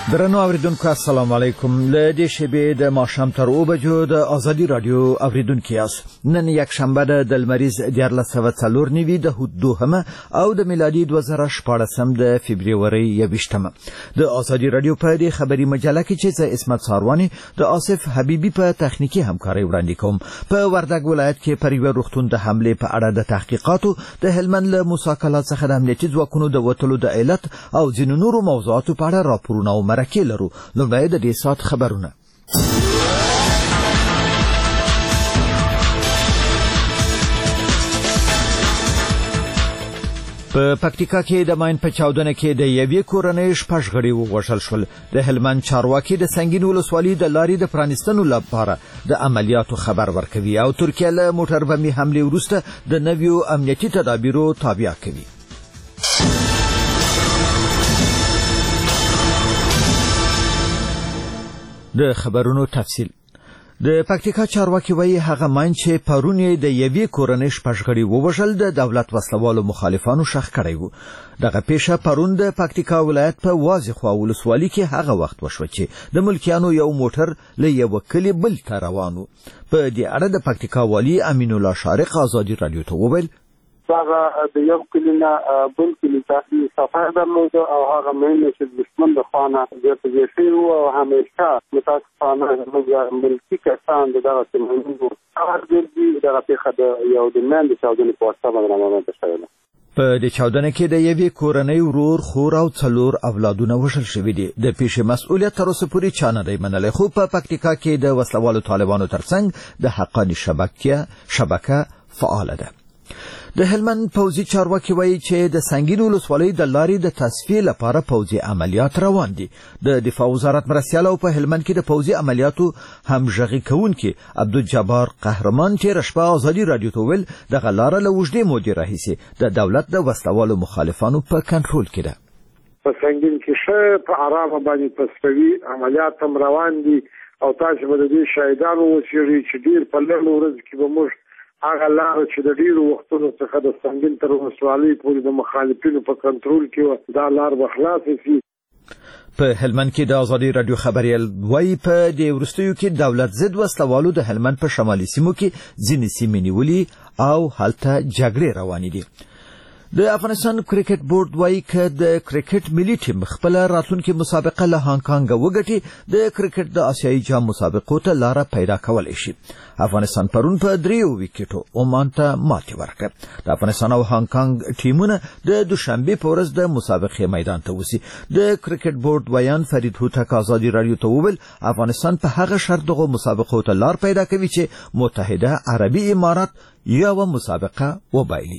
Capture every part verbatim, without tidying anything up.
درنو اوریدونکو السلام علیکم. له دې شیبې د ماښام تر اوه بجو د ازادي رادیو اوریدونکو یاست. نن یک شنبه د لمریز دیارلس سوه څلور نوي د دوهمه او د میلادي دوه زره شپاړسم د فبروري یویشتمه د ازادي رادیو په دې خبري مجله کې چې زه اسمت ساروانی د آصف حبیبي په تخنیکی همکاري وړاندې کوم. په وردګ ولایت کې پر یو روغتون د حمله په اړه د تحقیقاتو د هلمند له مساکلات څخه د امنیتي ځواکونو د وټلو د علت او ځینو نورو موضوعاتو په اړه راپورونه او مرکې لرو. لومړی د دې سات خبرونه. په پکتیکا کې د ماین په چاودنه کې د یوې کورنۍ شپږ غړي ووژل شول. د هلمند چارواکي د سنگین ولسوالۍ د لارې د پرانیستنو لپاره د عملیاتو خبر ورکوي او ترکیه له موټر بمي حمله وروسته د نویو امنیتي تدابیرو تابع کوي. د خبرونو تفصیل. د پکتیکا چارواکي وایي هغه ماین چې پرون د یوې کورنۍ شپږ غړي ووژل د دولت وسلوالو مخالفانو شخ کړی و. دغه پیښه پرون د پکتیکا ولایت په واځخوا ولسوالۍ کې هغه وخت وشوه چې د ملکیانو یو موټر له یو کلی بل ته روان و. په دې اړه د پکتیکا والی امین الله شارق ازادي رادیو ته وویل هغه د یو کلینا بل کلی ته سفر درلود او هغه مینه چې دشمن د خانه د تجهیز او همیشه متاسفانه موږ ملکی کسان دغه سیمونو هغه د دغه پیښه د یو د من د چاودنې په واسطه باندې رامنځته شوه. په دې چاودنه کې د یوې کورنۍ ورور خور او څلور اولادونه وژل شوي دي. د پیښې مسؤلیت تر اوسه پورې چا نه دی منلی، خو په پکتیکا کې د وسلوالو طالبانو ترڅنګ د حقاني شبکه شبکه فعال ده. د هلمند پوځي چارواکي وایي چې د سنگین ولسوالۍ د لارې د تصفیې لپاره پوځي عملیات روان دي. د دفاع وزارت مرستیال او په هلمند کې د پوځي عملیاتو همغږي کوونکي عبدالجبار قهرمان تېره شپه ازادي رادیو ته ویل دغه لاره له اوږدې مودې راهیسې د دولت د وسلوالو مخالفانو په کنټرول کې ده. په سنگین کې ښه په ارامه باندې تصفیوي عملیات هم روان دي او تاسو به د دې شاهدانو اوسئ چې ډېر په لږه ورځ کې به موږ هغه لاره چې د ډیرو وختونو څخه د سنگین تر ولسوالۍ پورې د مخالفینو په کنټرول کې دا لار به خلاصه شي. په هلمند کې د ازادي رادیو خبریال وایي په دې وروستیو کې دولت ضد وسلوالو د هلمند په شمالي سیمو کې ځینې سیمې نیولي او هلته جګړې روانې دي. د افغانستان کرکټ بورډ وایي چې د کرکټ ملي ټیم خپل راتلونکي مسابقه له هانګ کانګ وګټي د کرکټ د آسیایي جام مسابقو ته لاره پیدا کولای شي. افغانستان پرون په دریو وکټو عمان ته ماتې ورکړه. د افغانستان او هانګ کانګ ټیمونه د دوشنبه په ورځ د مسابقې میدان ته وځي. د کرکټ بورډ ویان فرید هوتک ازادي رادیو ته وویل افغانستان په هغه شرط دغه مسابقو ته لار پیدا کوي چې متحده عربي امارات یو مسابقه وبایلي.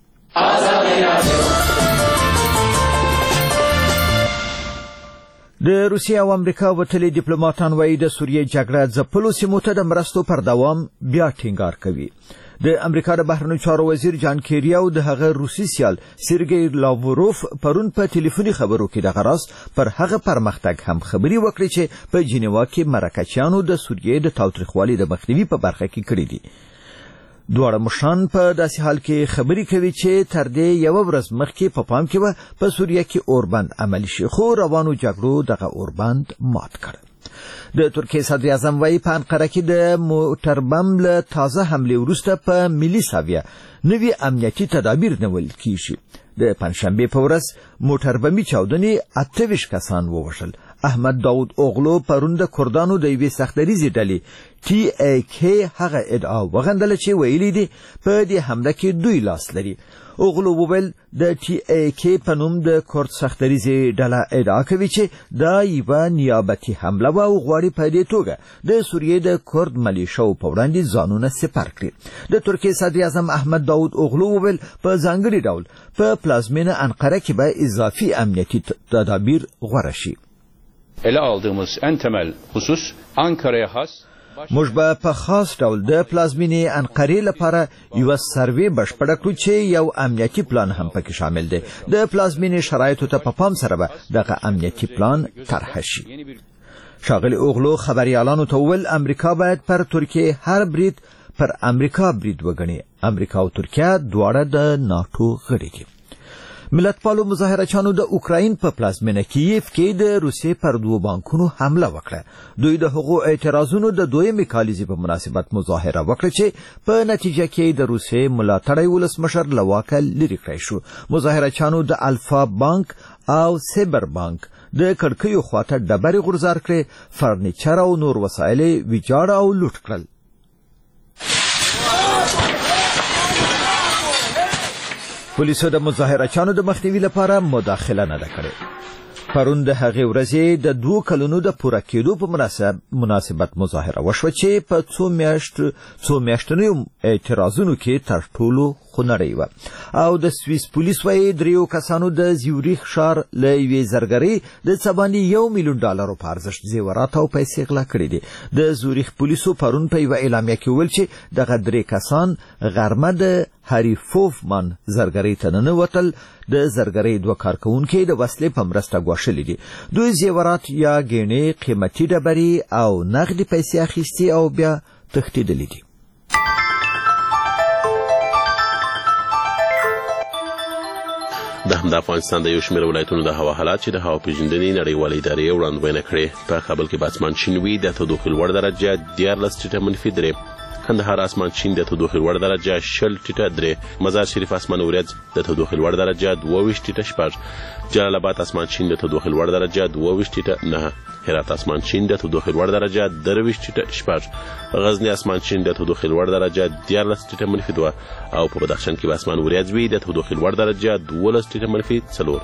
د روسیې او امریکا وتلي ډیپلوماټان وایي د سوریې جګړه ځپلو سیمو ته د مرستو پر دوام بیا ټینګار کوي. د امریکا د بهرنیو چارو وزیر جان کیری او د هغه روسي سیال سرګی لاوروف پرون په ټلیفوني خبرو کې د غراس پر هغه پرمختګ هم خبري وکړي چې په جنیوا کې مرکچیانو د سوریې د تاوتریخوالي د مخنیوي په برخه کې کړی دي. دواړه مشران په داسې حال کې خبري کوي چې تر دې یو ورځ مخکې په پام کې و په سوریه کې اوربند عملی شي، خو روانو جګړو دغه اوربند مات کړ. د ترکیې صدر اعظم وایي په انقره کې د موټر بم له تازه حملې وروسته په ملي ساویه نوي امنیتي تدابیر نیول کیږي. د پنځشنبې په ورځ موټر بمي چاودنې اته ویشت کسان ووژل. احمد داود اوغلو پرون د کردانو د یوې سختدریزې ډلې ټي ای کې هغه ادعا وغندله چې ویلي دي په دې حمله کې دوی لاس لري. اوغلو وویل د ټي ای کې په نوم د کرد سختدریزې ډله ادعا کوي چې دا یوه نیابتي حمله وه او غواړي په دې توګه د سوریې د کرد ملیشو په وړاندې ځانونه سپر کړي. د ترکیې صدر اعظم احمد داود اوغلو وویل په ځانګړي ډول په پلازمینه انقره کې به اضافي امنیتي تدابیر غوره شي. ele aldığımız en temel husus Ankara'ya has موږ به په خاص ډول د پلازمینې انقرې لپاره یو سروې بشپړه کړو چې یو امنیتي پلان هم پکې شامل دی. د پلازمینې شرایطو ته په پام سره به دغه امنیتي پلان طرح شي. شاغلی اوغلو خبريالانو ته وویل امریکا باید پر ترکیه هر برید پر امریکا برید وګڼي. امریکا او ترکیه دواړه د ناتو غړي دي. ملتپالو مظاهرچیانو د اوکراین په پلازمینه کیف کې د روسیې پر دوو بانکونو حمله وکړه. دوی د هغو اعتراضونو د دویمې کالیزې په مناسبت مظاهره وکړه چې په نتیجه کې د روسیې ملاتړی ولسمشر له واکه لرې کړی شو. مظاهرچیانو د الفا بانک او سیبر بانک د کړکیو خواته ډبرې غورځار کړې، فرنیچر او نور وسایل ویجاړ او لوټ کړل. پولیسو د مظاهرچیانو د مخنیوي لپاره مداخله نه ده کړې. پرون د هغې ورځې د دوو کلونو د پوره کېدو په مناسب مناسبت مظاهره وشوه چې په څو میاشت څو میاشتنیو اعتراضونو کې تر ټولو خونړۍ وه او د سویس پولیس وایي دریو کسانو د زیوریخ ښار له یوې زرګرۍ د څه باندې یو میلیون ډالرو په ارزښت زیورات او پیسې غلا کړي دي. د زوریخ پولیسو پرون په یوه اعلامیه کې وویل چې دغه درې کسان غرمه د هریفوفمان زرګرۍ ته ننوتل. د زرګرۍ دوه کارکوونکي د وسلې په مرسته ګواښلي دي. دوی زیورات یا ګېڼې، قیمتي ډبرې او نغدي پیسې اخیستي او بیا تښتېدلي دي. د همدا افغانستان د یو شمېر ولایتونو د هوا حالات چې د هوا پیژندنې نړیوالې ادارې وړاندوینه کړې. په کابل کې به اسمان شین وي، د تودوخې لوړ درجه دیارلس ټیټه منفي درې، کندهار اسمان شین د تودوخې لوړ درجه شل ټیټه درې، مزار شریف اسمان وریځ د تودوخې لوړ درجه دوه ویشت ټیټه شپږ، جلال آباد اسمان شین د تودوخې لوړ درجه دوه ویشت ټیټه نه، هرات اسمان شین د تودوخې لوړ درجه درویشت ټیټه شپږ، غزنی اسمان شین د تودوخې لوړ درجه دیارلس ټیټه منفي دوه او په بدخشان کې به اسمان وریځ وي د تودوخې لوړ درجه دولس ټیټه منفي څلور.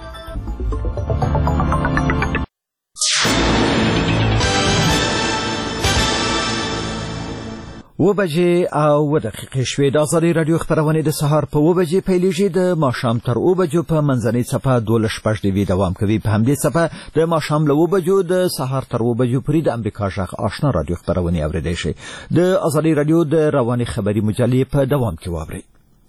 و بجې او و دقیقې شوې. د ازادۍ راډیو خپرونې د سهار په و بجې پیلیږي، د ماښام تر اوه بجو په منځنۍ څپه دولس شپږ ډیوي دوام کوي. په همدې څپه د ماښام له اوه بجو د سهار تر اوه بجو پورې د امریکا غږ آشنا راډیو خپرونې اورېدی شئ. د ازادۍ راډیو د روانې خبري مجلې په دوام کې واورئ.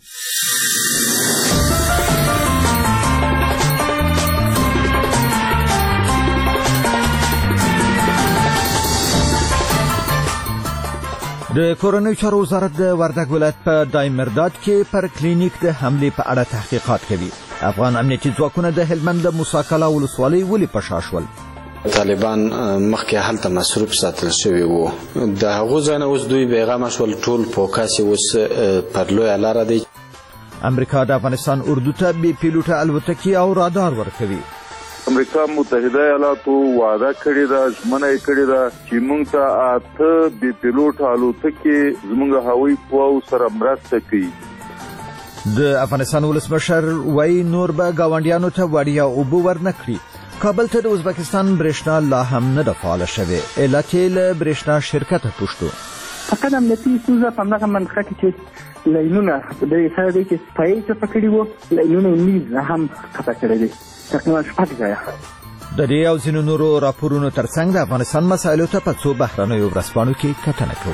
د کورنیو چارو وزارت د وردګ ولایت په دایمرداد کې پر کلینیک د حملې په اړه تحقیقات کوي. افغان امنیتي ځواکونه د هلمند د موساکلا ولسوالۍ ولې په شا شول؟ طالبان مخکې هلته مصروف ساتل شوي وو، د هغو ځای نه اوس دوی بیغمه شول، ټول فوکس اوس پر لویه لاره دی. امریکا د افغانستان اردو ته بې پیلوټه الوتکې او رادار ورکوي. امریکا متحده ایالاتو وعده کړې ده، ژمنه یې کړې ده چې موږ ته اته بې پیلوټه الوتکې زموږ هوایي قواو سره مرسته کوي. د افغانستان ولسمشر وایي نور به ګاونډیانو ته وړیا اوبه ورنه کړي. کابل ته د ازبکستان برېښنا لا هم نه ده فعاله شوې، علت یې له برېښنا شرکته پوښتو. فقط امنیتي ستونزه په همدغه منطقه کې چې لینونه د سره دی چې سپایې چپه کړي وو، لینونه یې میز هم قطع کړی دی. د دې او ځینو نورو راپورونو ترڅنګ د افغانستان مسایلو ته په څو بهرنیو ورځپاڼو کې کتنه کوو.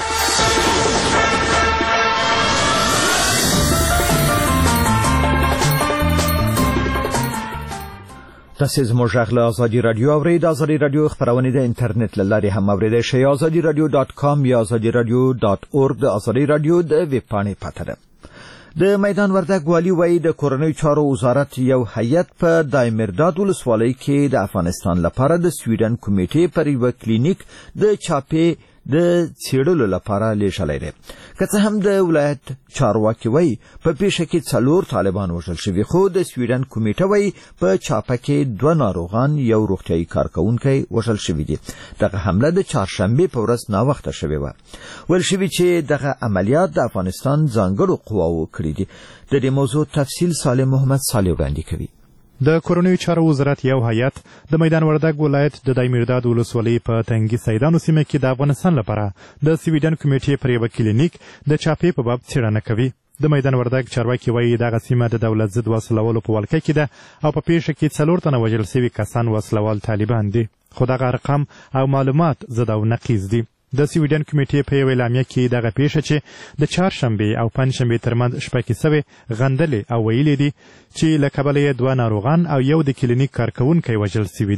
تاسې زموږ غږ له ازادي راډیو اورئ. د ازادي راډیو خپرونې د انټرنیټ له لارې هم اورېدی شئ. ازادي راډیو ډاټ کام یا ازادي راډیو ډاټ اورګ د ازادي راډیو د ویب پاڼې پته ده. د میدان وردګ والي وایي د کورنیو چارو وزارت یو هیئت په دایمرداد ولسوالۍ کې د افغانستان لپاره د سویډن کمیټې پر یوه کلینیک د چاپې د څېړلو لپاره لیږلی دی. که څه هم د ولایت چارواکي وایي په پیښه کې څلور طالبان وژل شوي، خو د سویډن کمیټه وایي په چاپه کې دوه ناروغان یو روغتیایي کارکوونکی وژل شوي دي. دغه حمله د چهارشنبې په ورځ ناوخته شوې وه. ویل شوي چې دغه عملیات د افغانستان ځانګړو قواو کړي دي. د دې موضوع تفصیل صالح محمد صالح وړاندې کوي. د کورنیو چارو وزارت یو هیئت د میدان وردګ ولایت د دایمرداد ولسوالۍ په تنګي سیدانو سیمه کې د افغانستان لپاره د سویډن کمیټې پر یوه کلینیک د چاپې په باب څېړنه کوي. د میدان وردګ چارواکي وایي دغه سیمه د دولت ضد وسلوالو په ولکه کې ده او په پیښه کې څلور تنه وژل شوي کسان وسلوال طالبان دي، خو دغه ارقام او معلومات ضد او نقیض دي. د سویډن کمیټې په یوه اعلامیه کې دغه پیښه چې د چهارشنبې او پنجشنبې ترمنځ شپه کې سوې غندلې او ویلې دي چې له کبله یې دوه ناروغان او یو د کلینیک کارکوونکی وژل سوي دي.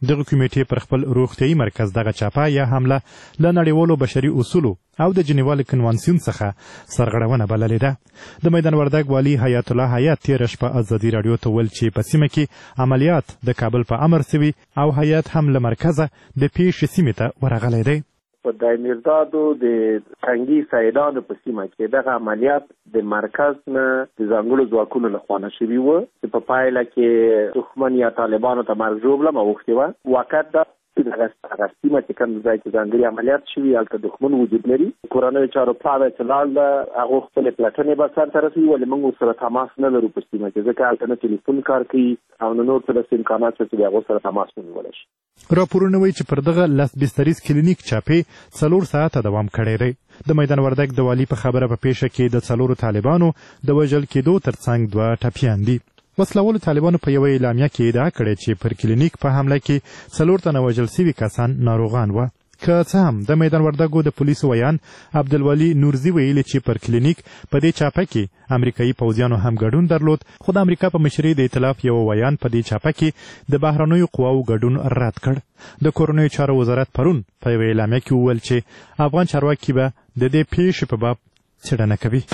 دغه کمیټې پر خپل روغتیايي مرکز دغه چاپه یا حمله له نړیوالو بشري اصولو او د جنیوا کنوانسیون څخه سرغړونه بللې ده. د میدان وردګ والي حیات الله حیات تېره شپه ازادي راډیو ته ویل چې په سیمه کې عملیات د کابل په امر سوي او حیات هم له مرکزه د پیښې سیمې ته ورغلی دی. په دایمیردادو د تنګي سیدانو په سیمه کې دغه عملیات د مرکز نه د ځانګړو ځواکونو لخوا شوي وو چې په پایله کې دښمن یا طالبانو ته مرګ ژوبله اوښتې وه. واقعیت دا دغه سیمه چې کوم ځای کې ځانګړي عملیات شوي هلته دښمن وجود لري. کورنیو چارو پلاوی چې لاړ ده هغو خپلې پلټنې به سرته رسوي ولې موږ ورسره تماس نه لرو په سیمه کې ځکه هلته نه ټلیفون کار کوي او نه نور څه داسې امکانات شته چې د هغو سره تماس ونیولی شي. راپورونه وایي چې پر دغه لس بستریز کلینیک چاپې څلور ساعته دوام کړی دی. د میدان وردګ د والي په خبره په پیښه کې د څلورو طالبانو د وژل کېدو ترڅنګ دوه ټپیان دي. وسلوالو طالبانو په یوه اعلامیه کې ادعا کړې چې پر کلینیک په حمله کې څلور تنه وژل سوي کسان ناروغان وه. که څه هم د میدان وردګو د پولیسو ویان عبدالولي نورزي ویلي چې پر کلینیک په دې چاپه کې امریکایي پوځیانو هم ګډون درلود، خو د امریکا په مشرۍ د ائتلاف یو ویان په دې چاپه کې د بهرنیو قواو ګډون رد کړ. د کورنیو چارو وزارت پرون په یوه اعلامیه کې وویل چې افغان چارواکي به د دې پیښې په باب څېړنه کوي.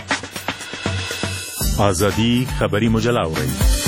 ازادي خبری مجله اورئ.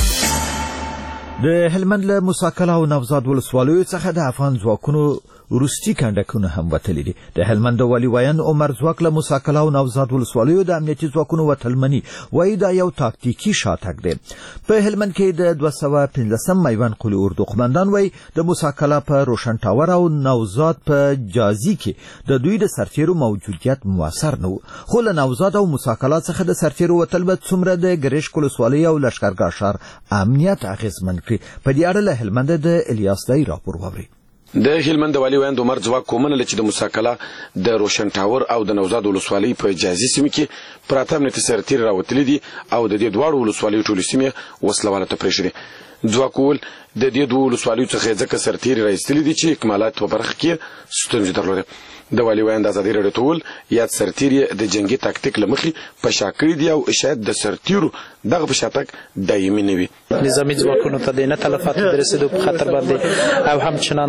د هلمند له موساکله او نوزاد ولسوالیو څخه د افغان ځواکونو وروستي کنډکونه هم وتلي دي. د هلمند والي ویان عمر ځواک له موساکله او نوزاد ولسوالیو د امنیتي ځواکونو وتلمني وایي دا یو تاکتیکي شاتګ دی. په هلمند کې د دوه سوه پنځلسم میوند قلي اردو قمندان وایي د موساکله په روشن ټاور او نوزاد په جازي کې د دوی د سرتیرو موجودیت موثر نه و، خو له نوزاد او موساکله څخه د سرتیرو وتل به څومره د ګرشک ولسوالۍ او لښکرګاه ښار امنیت اغېزمن کړي. په دې اړه له هلمند د الیاس دای راپور واورئ. د هلمند والي ویاند عمر ځواک ومنله چې د موساکله د روشن ټاور او د نوزاد ولسوالۍ په جازي سیمه کې پراته امنیتي سرتیر راوتلي دي او د دې دواړو ولسوالیو ټولې سیمې وسلواله ته پرېښې دي. ځواک وویل د دې دوو ولسوالیو څخه ځکه سرتیر راایستلي دي چې اکمالات په برخه کې ستونزې درلودې. د والي ویاند ازادي راډیو ته وویل یاد سرتیر یې د جنګي تاکتیک له مخې په شا کړي دي او شاید د سرتیرو دغه په شاتګ دایمي نه وي. نظامي ځواکونو ته د نه تلفاتو د رسېدو په خطر باندې او همچنان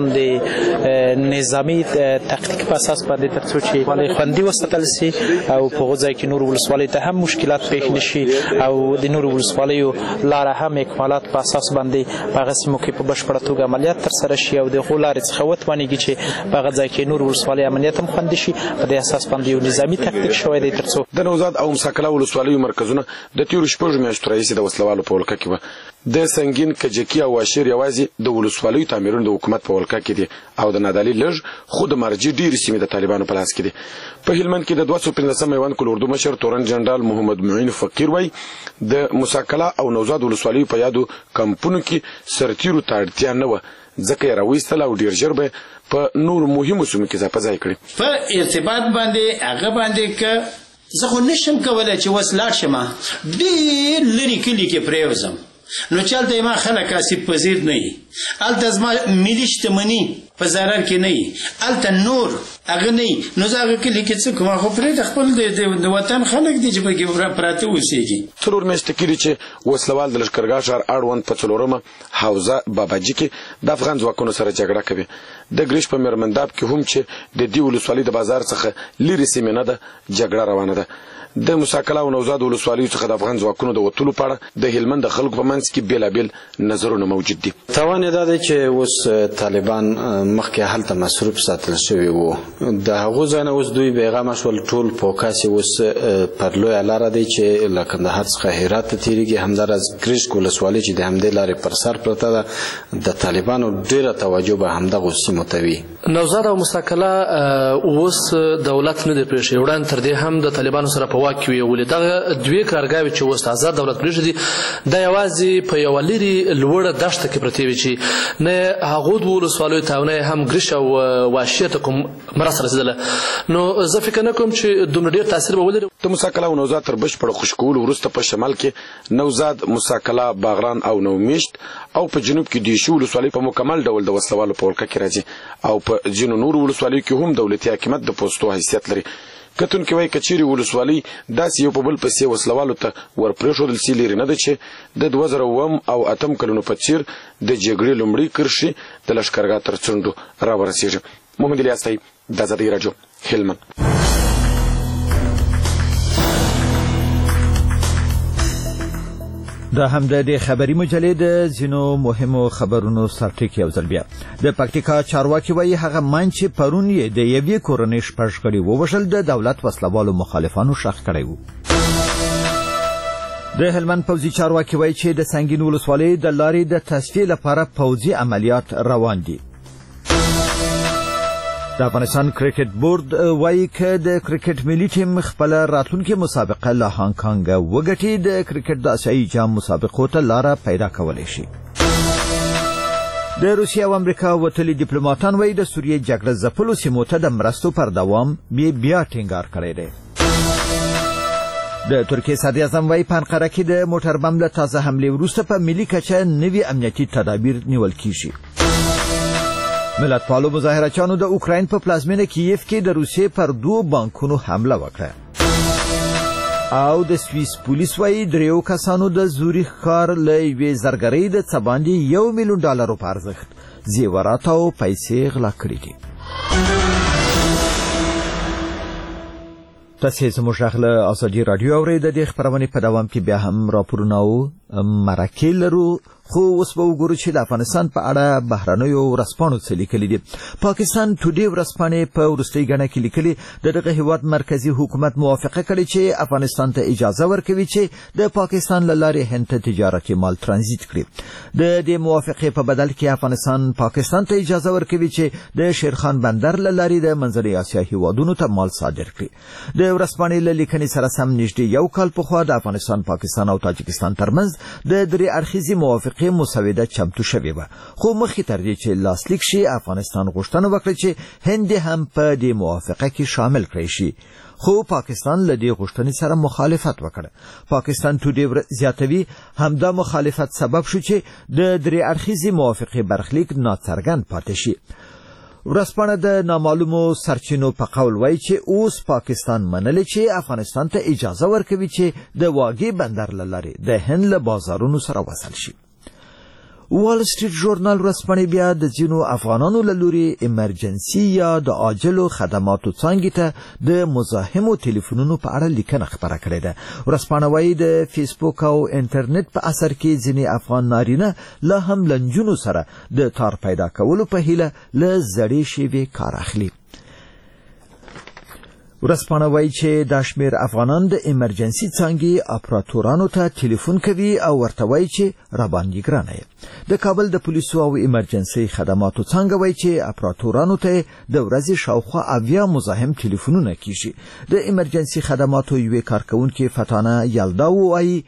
د نظامي تاکتیک په اساس باندې تر څو چې ولې خوندي وساتل سي او په هغو ځای کې نور ولسوالۍ ته هم مشکلات پېښ نه شي او د نورو ولسوالیو لاره هم اکمالات په اساس باندې په هغه سیمو کې په بشپړه توګه عملیات ترسره شي او د هغو لارې څخه وتوانېږي چې په هغه ځای کې نور ولسوالۍ امنیت هم خوندي شي. په دې اساس باندې یو نظامي تاکتیک شوی دی تر څو د نوزاد او موساکله ولسوالیو مرکزونه د تېرو شپږو میاشتو راهیسې د وسلوالو په ولکه کې وه. د سنګین کجکي او واشیر یوازې د ولسوالیو تعمیرونه د حکومت په ولکه کې دي او د نادعلي لږ خو د مرجې ډېرې سیمې د طالبانو په لاس کې دي. په هلمند کې د دوه سوه پنځلسم میوند قلي اردو مشر تورن جنرال محمد معین فقیر وایي د موساکله او نوزاد ولسوالیو په یادو کمپونو کې سرتیرو ته اړتیا نه وه ځکه یې راویستل او ډېر ژر به په نورو مهمو سیمو کې ځای په ځای کړي. په ارتباط باندې هغه باندې که زه خو نشم کولی چې اوس لاړ شم ډېر لرې کلي کې پرېوځم نو چې هلته ما خلک آسیب پذیر نه وي، هلته زما ملي شتمني په ضرر کې نه وي، هلته نور هغه نه وي، نو زه هغه کلي کې څه کوم؟ خو پرېږده خپل د وطن خلک دي چې پکې پراته اوسېږي. څلور میاشتې کېږي چې وسلوال د لښکرګاه ښار اړوند په څلورمه حوزه باباجي کې د افغان ځواکونو سره جګړه کوي. د ګریش په میرمنداب کې هم چې د دې ولسوالۍ د بازار څخه لرې سیمې نه ده جګړه روانه ده. د موساکله او نوزاد ولسوالیو څخه د افغان ځواکونو د وتلو په اړه د هلمند د خلکو په منځ کې بېلابېل نظرونه موجود دي. تاوان یې دا دی چې اوس طالبان مخکې هلته مصروف ساتل شوي وو، د هغو ځای نه اوس دوی بېغمه شول، ټول فوکس یې اوس پر لویه لاره دی چې له کندهار څخه هرات ته تېرېږي. همداراز ګرشک ولسوالۍ چې د همدې لارې پر سر پرته ده د طالبانو ډېره توجه به همدغو سیمو ته وي. نوزاد او موساکله اوس دولت نه دی پرېښی، وړاندې تر دې هم د طالبانو سره په واک کې وي، ولې دغه دوې کارګاوې چې اوس آزاد دولت پرېښی دي دا یوازې په یوه لرې لوړه دښته کې پرتې وي چې نه هغو دوو ولسوالیو ته او نه هم ګرش او واشیر ته کوم مرسته رسېدله. نو زه فکر نه کوم چې دومره ډېر تاثیر به ولري. د موساکله او نوزاد تر بشپړه خوشکولو وروسته په شمال کې نوزاد، موساکله، باغران او نومیشت او په جنوب کې دیشي ولسوالۍ په مکمل ډول د وسلوالو په ولکه کې راځي او په ځینو نورو ولسوالیو کې هم دولتي حاکمیت د پوستو حیثیت لري. کتونکي وایي که چیرې ولسوالۍ داسې یو په بل پسې وسلوالو ته ورپرېښودل سي لرې نه ده چې د دوه زره اووم او اتم کلونو په څېر د جګړې لومړۍ کرښې د لښکرګاه تر څنډو راورسېږي. محمد الیاس طیب، د ازادۍ راډیو، هلمند. دا هم د دې خبري مجلې د ځینو مهمو خبرونو سرټیک یو ځل بیا. د پکتیکا چارواکي وایي هغه من چې پرون یې د یوې کورنۍ شپږ غړي ووژل د دولت وسلوالو مخالفانو ښخ کړی و. د هلمند پوځي چارواکي وایي چې د سنګین ولسوالۍ د لارې د تصفیې لپاره پوځي عملیات روان دي. د افغانستان کرکټ بورډ وایي چې د کرکټ ملي ټیم خپل راتلونکي مسابقه له هانګ کانګ وګټي د کرکټ د آسیایي جام مسابقو ته لاره پیدا کولی شي. د روسیې او امریکا وتلي ډیپلوماټان وایي د سوریې جګړه ځپلو سیمو ته د مرستو پر دوام بیا ټینګار کړی دی. د ترکیې صدر اعظم وایي په انقره کې د موټر بم له تازه حملې وروسته په ملي کچه نوي امنیتي تدابیر نیول کیږي. ملتپالو مظاهرچیانو د اوکراین په پلازمینه کیف کې د روسیې پر دوو بانکونو حمله وکړه. او د سویس پولیس وایي دریو کسانو د زوریخ ښار له یوې زرګرۍ د څه باندې یو میلیون ډالرو په ارزښت زیورات او پیسې غلا کړي دي. تاسې زموږ غږ له ازادي راډیو اورئ. د دې خپرونې په دوام کې بیا هم راپورونه او مرکې لرو، خو اوس به وګورو چې د افغانستان په اړه بهرنیو ورځپاڼو څه لیکلي دي. پاکستان ټوډې ورځپاڼې په وروستۍ ګڼه کې لیکلي د دغه هیواد مرکزي حکومت موافقه کړې چې افغانستان ته اجازه ورکوي چې د پاکستان له لارې هند ته تجارتي مال ترانزیت کړي. د دې موافقې په بدل کې افغانستان پاکستان ته اجازه ورکوي چې د شیرخان بندر له لارې د منځنۍ اسیا هیوادونو ته مال صادر کړي. د ورځپاڼې له لیکنې سره سم نږدې یو کال پخوا د افغانستان، پاکستان او تاجکستان ترمنځ د درې اړخیزې موافقې مسوده چمتو شوې وه، خو مخکې تر دې چې لاسلیک شي افغانستان غوښتنه وکړه چې هند هم په دې موافقه کې شامل کړی شي، خو پاکستان له دې غوښتنې سره مخالفت وکړ. پاکستان ټوډې زیاتوي همدا مخالفت سبب شو چې د درې اړخیزې موافقې برخلیک ناڅرګند پاتې شي. ورځپاڼه د نامعلومو سرچینو په قول وایي چې اوس پاکستان منلی چې افغانستان ته اجازه ورکوي چې د واګې بندر له لارې د هند له بازارونو سره وصل شي. وال سټریټ ژورنال ورځپاڼې بیا د ځینو افغانانو له لوري ایمرجنسي یا د عاجلو خدماتو څانګې ته د مزاحمو ټلیفونونو په اړه لیکنه خپره کړې ده. ورځپاڼه وایي د فیسبوک او انټرنیټ په اثر کې ځینې افغان نارینه لا هم له نجونو سره د تار پیدا کولو په هیله له زړې شیوې کار اخلي. ورځپاڼه وایي چې دا شمېر افغانان د ایمرجنسي څانګې اپراتورانو ته ټلیفون کوي او ورته وایي چې راباندې ګرانه یې. د کابل د پولیسو او ایمرجنسي خدماتو څانګه وایي چې اپراتورانو ته د ورځې شاوخوا اویا مزاحم ټلیفونونه کیږي. د ایمرجنسي خدماتو یوې کارکوونکې فتانه یلدا وایي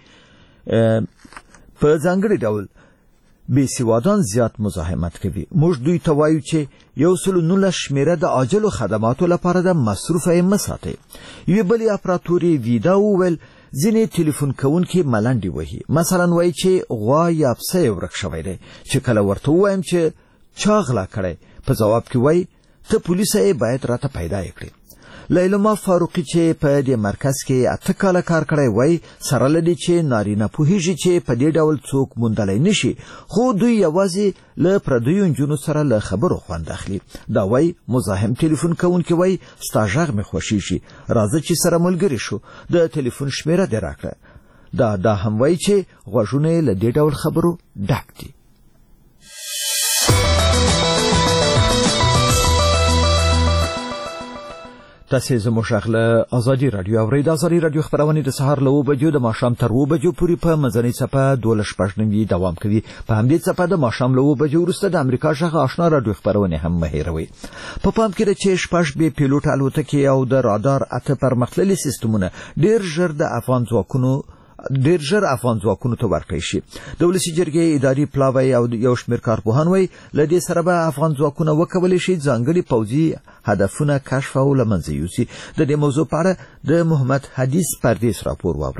په ځانګړي ډول بېسوادان زیات مزاحمت کوي. موږ دوی ته وایو چې یو سل نولس شمېره د عاجلو خدماتو لپاره د مصروفه یې مه ساتئ. یوې بلې اپراتورې ویدا وویل ځینې ټلیفون کوونکي ملنډې وهي، مثلا وایي چې غوا یا پسه یې ورک شوی دی، چې کله ورته ووایم چې چا غلا کړی په ځواب کې وایي ته پولیسه یې باید راته پیدا یې کړې. لیلما فاروقي چې په دې مرکز کې اته کاله کار کړی وایي سره له دې چې نارینه پوهېږي چې په دې ډول څوک موندلی نشي، خو دوی یوازې له پردیو نجونو سره له خبرو خوند اخلي. دا وایي مزاحم ټلیفون کوونکی وایي ستا غږ مې خوښېږي، راځه چې سره ملګري شو، د ټلیفون شمېره دې راکړه. دا دا هم وایي چې غوږونه یې له دې ډول خبرو ډک دي. تاسې زموږ غږ له ازادي راډیو اورئ. د ازادي راډیو خپرونې د سهار له اوه بجو د ماښام تر اوه بجو پورې په منځنۍ څپه دولس شپږ نوي دوام کوي. په همدې څپه د ماښام له اوه بجو وروسته د امریکا غږ آشنا راډیو خپرونې هم مه هېروئ. په پام کې ده چې شپږ بې پیلوټه الوتکې او د رادار اته پرمختللي سیستمونه ډېر ژر د افغان ځواکونو ډیر ژر افغان ځواکونو ته ورکړی شي. د ولسي جرګې اداري پلاوی او یو شمېر کارپوهان وایي له دې سره به افغان ځواکونه وکولی شي ځانګړي پوځي هدفونه کشف او له منځه یوسي. د دې موضوع په اړه د محمد حدیث پردیس راپور واورئ.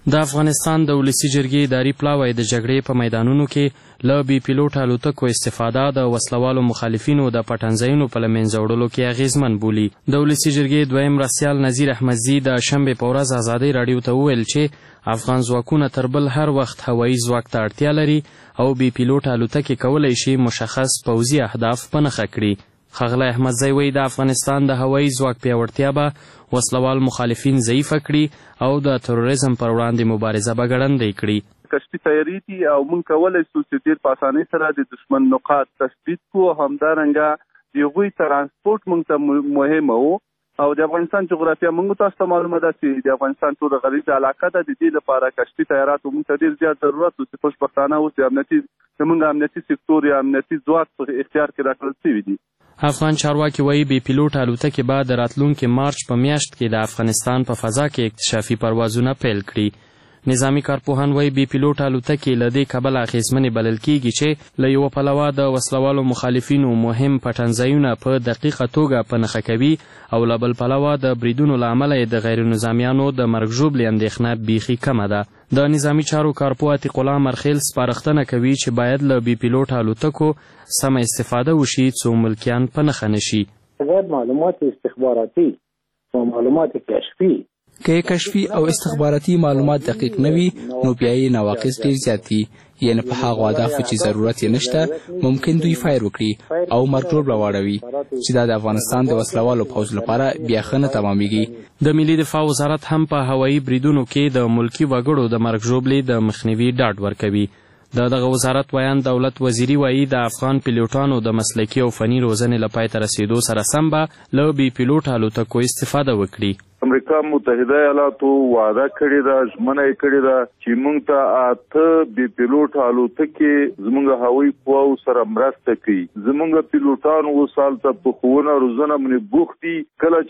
د افغانستان د ولسي جرګې اداري پلاوی د جګړې په میدانونو کې له بې پیلوټ الوتکو استفاده د وسلوالو مخالفینو د پټنځایونو په له منځه وړلو کې اغېزمن بولي. د ولسي جرګې دویم مرستیال نظیر احمدزي د شنبې په ورځ ازادۍ راډیو ته وویل چې افغان ځواکونه تر بل هر وخت هوایي ځواک ته اړتیا لري او بې پیلوټ الوتکې کولی شي مشخص پوځي اهداف په نښه کړي. ښاغلی احمدزی وایي د افغانستان د هوایي ځواک پیاوړتیا به وسلوال مخالفین ضعیفه کړي او د تروریزم پر وړاندې مبارزه به ګړندۍ کړي. کشفي تیاري دي او موږ کولی شو چې ډېر په اسانۍ سره د دښمن نقاط تثبیت کړو. همدارنګه د هغوی ترانسپورټ موږ ته مهمه و او د افغانستان جغرافیه موږ تاسو ته معلومه ده چې د افغانستان ټوله غریزه علاقه ده. د دې لپاره کشفي تیاراتو موږ ته ډېر زیات ضرورت و چې خوشبختانه اوس د امنیتي زموږ امنیتي سکتور یا امنیتي ځواک په اختیار کې راکړل شوي دي. افغان چارواکي وایي بې پیلوټ الوتکې به د راتلونکي مارچ په میاشت کې د افغانستان په فضا کې اکتشافي پروازونه پیل کړي. نظامي کارپوهان وایي بې پیلوټ الوتکې له دې کبله اغېزمنې بلل کېږي چې له یوه پلوه د وسلوالو مخالفینو مهم پټنځایونه په دقیقه توګه په نښه کوي او له بل پلوه د بریدونو له امله یې د غیر نظامیانو د مرګ ژوبلې اندېښنه بیخي کمه ده. د نظامي چارو کارپوه عتیق الله مرخیل سپارښتنه کوي چې باید له بې پیلوټ الوتکو سمه استفاده وشي څو ملکیان په نښه نشي. باید معلومات استخباراتي و معلومات کشفي که کشفي او استخباراتي معلومات دقیق نه وي نو بیا یې نواقص ډېر زیات دي. یعنې په هغو اهدافو چې ضرورت یې نشته ممکن دوی فایر وکړي او مرګ واړوي چې دا د افغانستان د وسلوالو پوځ لپاره بیا ښه نه تمامیږي. د ملي دفاع وزارت هم په هوایي بریدونو کې د ملکي وګړو د مرګ ژوبلې د مخنیوي ډاډ ورکوي. د دغه وزارت ویان دولت وزیري وایي د افغان پیلوټانو د مسلکي او فني روزنې له پای ته رسېدو سره سم به له بې پیلوټ الوتکو استفاده وکړي. امریکا متحده ایالاتو وعده کړې ده ژمنه یې کړې ده چې موږ ته اته بې پیلوټ الوتکې زموږ هوایي قواو سره مرسته کوي. زموږ پیلوټان اوس هلته په ښوونه روزنه باندې بوخت دي. کله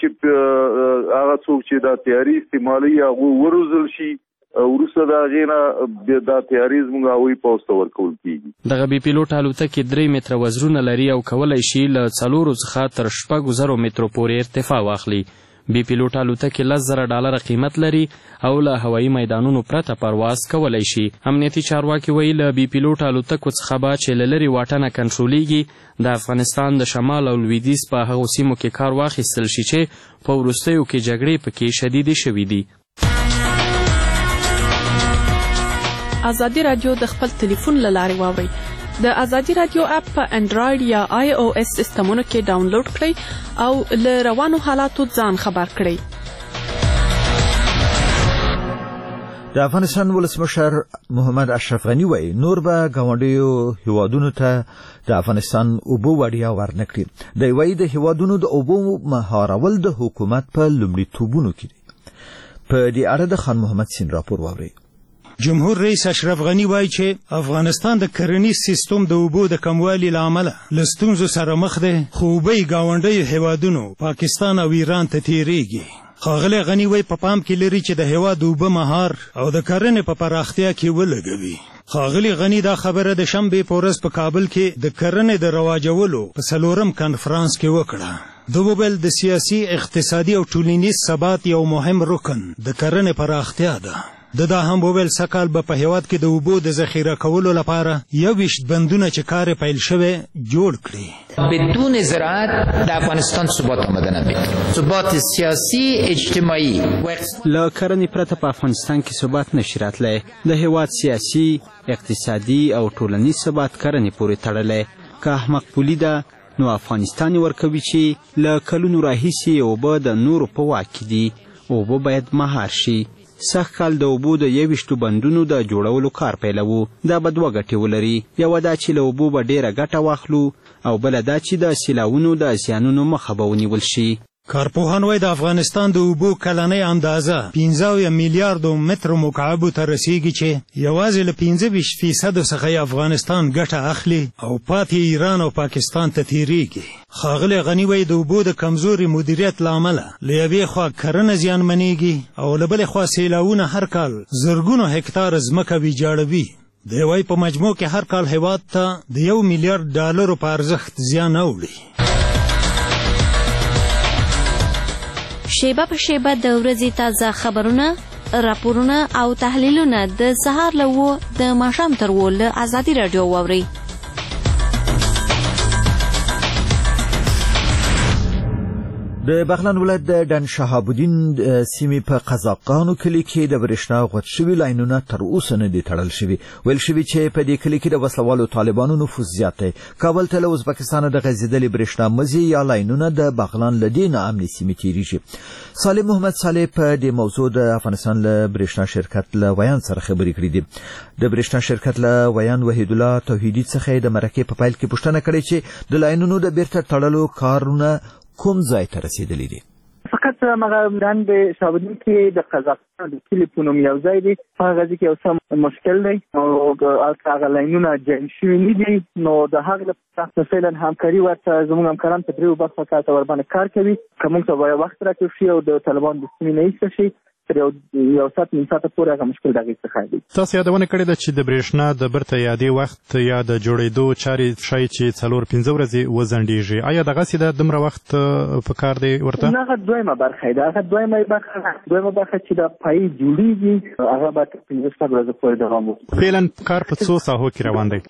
چې هغه څوک چې دا تیاري استعمالوي هغوی وروزل شي وروسته د هغې نه دا تیاري زموږ هوایي پوځ ته ورکول کېږي. دغه بې پیلوټ الوتکې درې متره وزرونه لري او کولی شي له څلورو څخه تر شپږو زرو مترو پورې ارتفاع واخلي. بې پیلوټ الوتکې لس زره ډالره قیمت لري او له هوایي میدانونو پرته پرواز کولی شي. امنیتي چارواکي وایي له بې پیلوټ الوتکو څخه به چې له لرې واټنه کنټرولېږي د افغانستان د شمال او لویدیځ په هغو سیمو کې کار واخیستل شي چې په وروستیو کې جګړې پکې شدیدې شوي دي. ازادي راډیو د خپل ټلیفون له لارې واورئ. د ازادي راډیو اپ په انډراید یا آی او اس سیسټمونو کې ډاونلوډ کړئ او له روانو حالاتو ځان خبر کړئ. د افغانستان ولسمشر محمد اشرف غني وایي نور به ګاونډیو هیوادونو ته د افغانستان اوبو وړیا ورنکړي. دی وایي د هیوادونو د اوبو مهارول د حکومت په لومړیتوبونو کې دي. په دې اړه د خان محمد سین راپور واورئ. جمهور رئیس اشرف غني وایي چې افغانستان د کرنیز سیستم د اوبو د کموالي له امله له ستونزو سره مخ دی خو اوبه یې ګاونډیو هیوادونو پاکستان او ایران ته تیریږي. ښاغلی غني وایي په پام کې لري چې د هیواد اوبه مهار او د کرنې په پراختیا کې ولګوي. ښاغلی غني دا خبره د شنبې په ورځ په کابل کې د کرنې د رواجولو په څلورم کنفرانس کې وکړه. د وویل د سیاسي اقتصادي او ټولنیز ثبات یو مهم رکن د کرنې پراختیا ده. د دا هم وویل سږکال به په هیواد کې د اوبو د ذخیره کولو لپاره یوویشت بندونه چې کار یې پیل شوی جوړ کړي. بدون زراعت در افغانستان ثبات آمده نمی‌کند. ثبات سیاسی اجتماعی له کرنې پرته په افغانستان کې ثبات نشي راتلی. د هیواد سیاسي اقتصادي او ټولنیز ثبات کرنې پورې تړلی. که احمق پولي ده نو افغانستان ورکوي چې له کلونو راهیسې اوبه د نورو په واک کې دي. اوبه باید مهار شي. سږکال د اوبو د یویشتو بندونو د جوړولو کار پیلوو. دا به دوه ګټې ولري. یوه دا چې له اوبو به ډېره ګټه واخلو او بله دا چې د سیلاوونو د زیانونو مخه به ونیول شي. کارپوهان وایي د افغانستان د اوبو کلنۍ اندازه پنځه اویا میلیاردو مترو مکعبو ته رسیږي چې یوازې له پنځه ویشت فیصدو څخه یې افغانستان ګټه اخلي او پاتې ایران او پاکستان ته تیریږي. ښاغلی غني وایي د اوبو د کمزوري مدیریت له امله له یوې خوا کرنه زیانمنېږي او له بلې خوا سیلاوونه هر کال زرګونو هکتاره ځمکه ویجاړوي. دی وایي په مجموع کې هر کال هیواد ته د یو میلیارډ ډالرو په ارزښت زیان اوړي. شیبه په شیبه د ورځې تازه خبرونه راپورونه او تحلیلونه د سهار له اوه د ماښام تر اوه له ازادي راډیو واورئ. د بغلان ولایت د ډن شهاب الدین سیمې په قزاقانو کلي کې د برېښنا غوڅ شوي لاینونه تر اوسه نه دي تړل شوي. ویل شوي چې په دې کلي کې د وسلوالو طالبانو نفوذ زیات دی. کابل ته له ازبکستانه د غځېدلې برېښنا مزي یا لاینونه د بغلان له دې ناامنې سیمې تېرېږي. صالح محمد صالح په دې موضوع د افغانستان له برېښنا شرکت له ویان سره خبرې کړې دي. د برېښنا شرکت له ویان وحید الله توحیدي څخه د مرکې په پیل کې پوښتنه کړې چې د لاینونو د بیرته تړلو کارونه کوم ځای ته رسیدلی دي؟ فقط مغه دان د شابدین کې د قزاقستان د کلی په نوم یو ځای دی. هغه ځای کې یو څه مشکل دی او هغه لاینونه جاري شوي نه دي. نو د هغې لپاره فعلا همکاري ورته زموږ همکاران په دریو برخو کې ته ورباندې کار کوي. که موږ ته وخت راکړل شي او د طالبانو د سیمې نه ایسته شي تر یو ساعت نیم ساعته پورې هغه مشکل د هغې څخه دی. تاسو یادونه کړې ده چې د برېښنا د برته یادې وخت یا د جوړېدو چارې ښایي چې څلور پنځه ورځې وځنډېږي. آیا دغسې ده دومره وخت په کار دی ورته؟ هغه دویمه برخه ده. هغه دویمه برخه دویمه برخه چې د پایې جوړېږي هغه به تر پنځه شپږ ورځې پورې دوام وکړي. فعلا کار په څو ساحو کې روان دی؟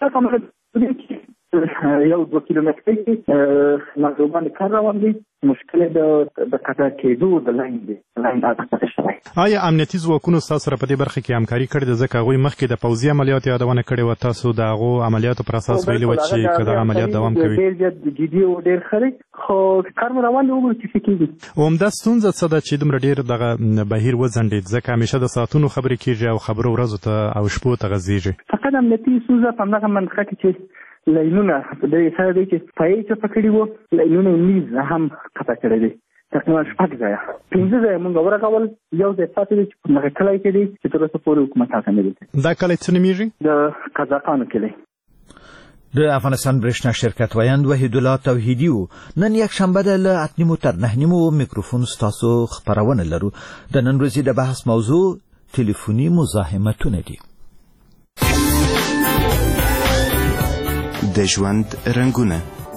یو دوه کیلومتره کې مغربان کار روان دی. مشکل د قطع کېدو د لاین دی. لاین اټکل شوی. آیا امنیتي ځواکونو ستاسو سره په دې برخه کې همکاري کړې ده؟ ځکه هغوی مخکې د پوځي عملیاتو یادونه کړې وه. تاسو د هغو عملیاتو پر اساس ویلي وه چې که دغه عملیات دوام کوي. ډېر زیات جدي او ډېر ښه دی خو کار مو روان دی. وګورو چې څه کېږي. عمده ستونزه څه ده چې دومره ډېر دغه بهیر وځنډېد؟ ځکه همیشه د ساعتونو خبرې کېږي او خبرو ورځو ته او شپو ته غځېږي. فقط امنیتي ستونزه په همدغه منطقه کې چې لاینونه د سره دی چې پایې چې پکړې وو لاینونه نیز هم قطع کړی دی. تقریبا شپږ ځایه پنځه ځایه موږ ورغول. یو ځای پاتې دی چې په دغه کلی کې دی چې تر اوسه پورې حکومت هلته نه دی. دا کلی څه نومیږي؟ د قزاقانو کلی. د افغانستان برېښنا شرکت ویاند وحید الله توحیدي و. نن یک شنبه ده له اته نیمو تر نهه نیمو میکروفون ستاسو خپرونه لرو. د نن ورځې د بحث موضوع تلیفوني مزاحمتونه دي. د ژوند رنګونه.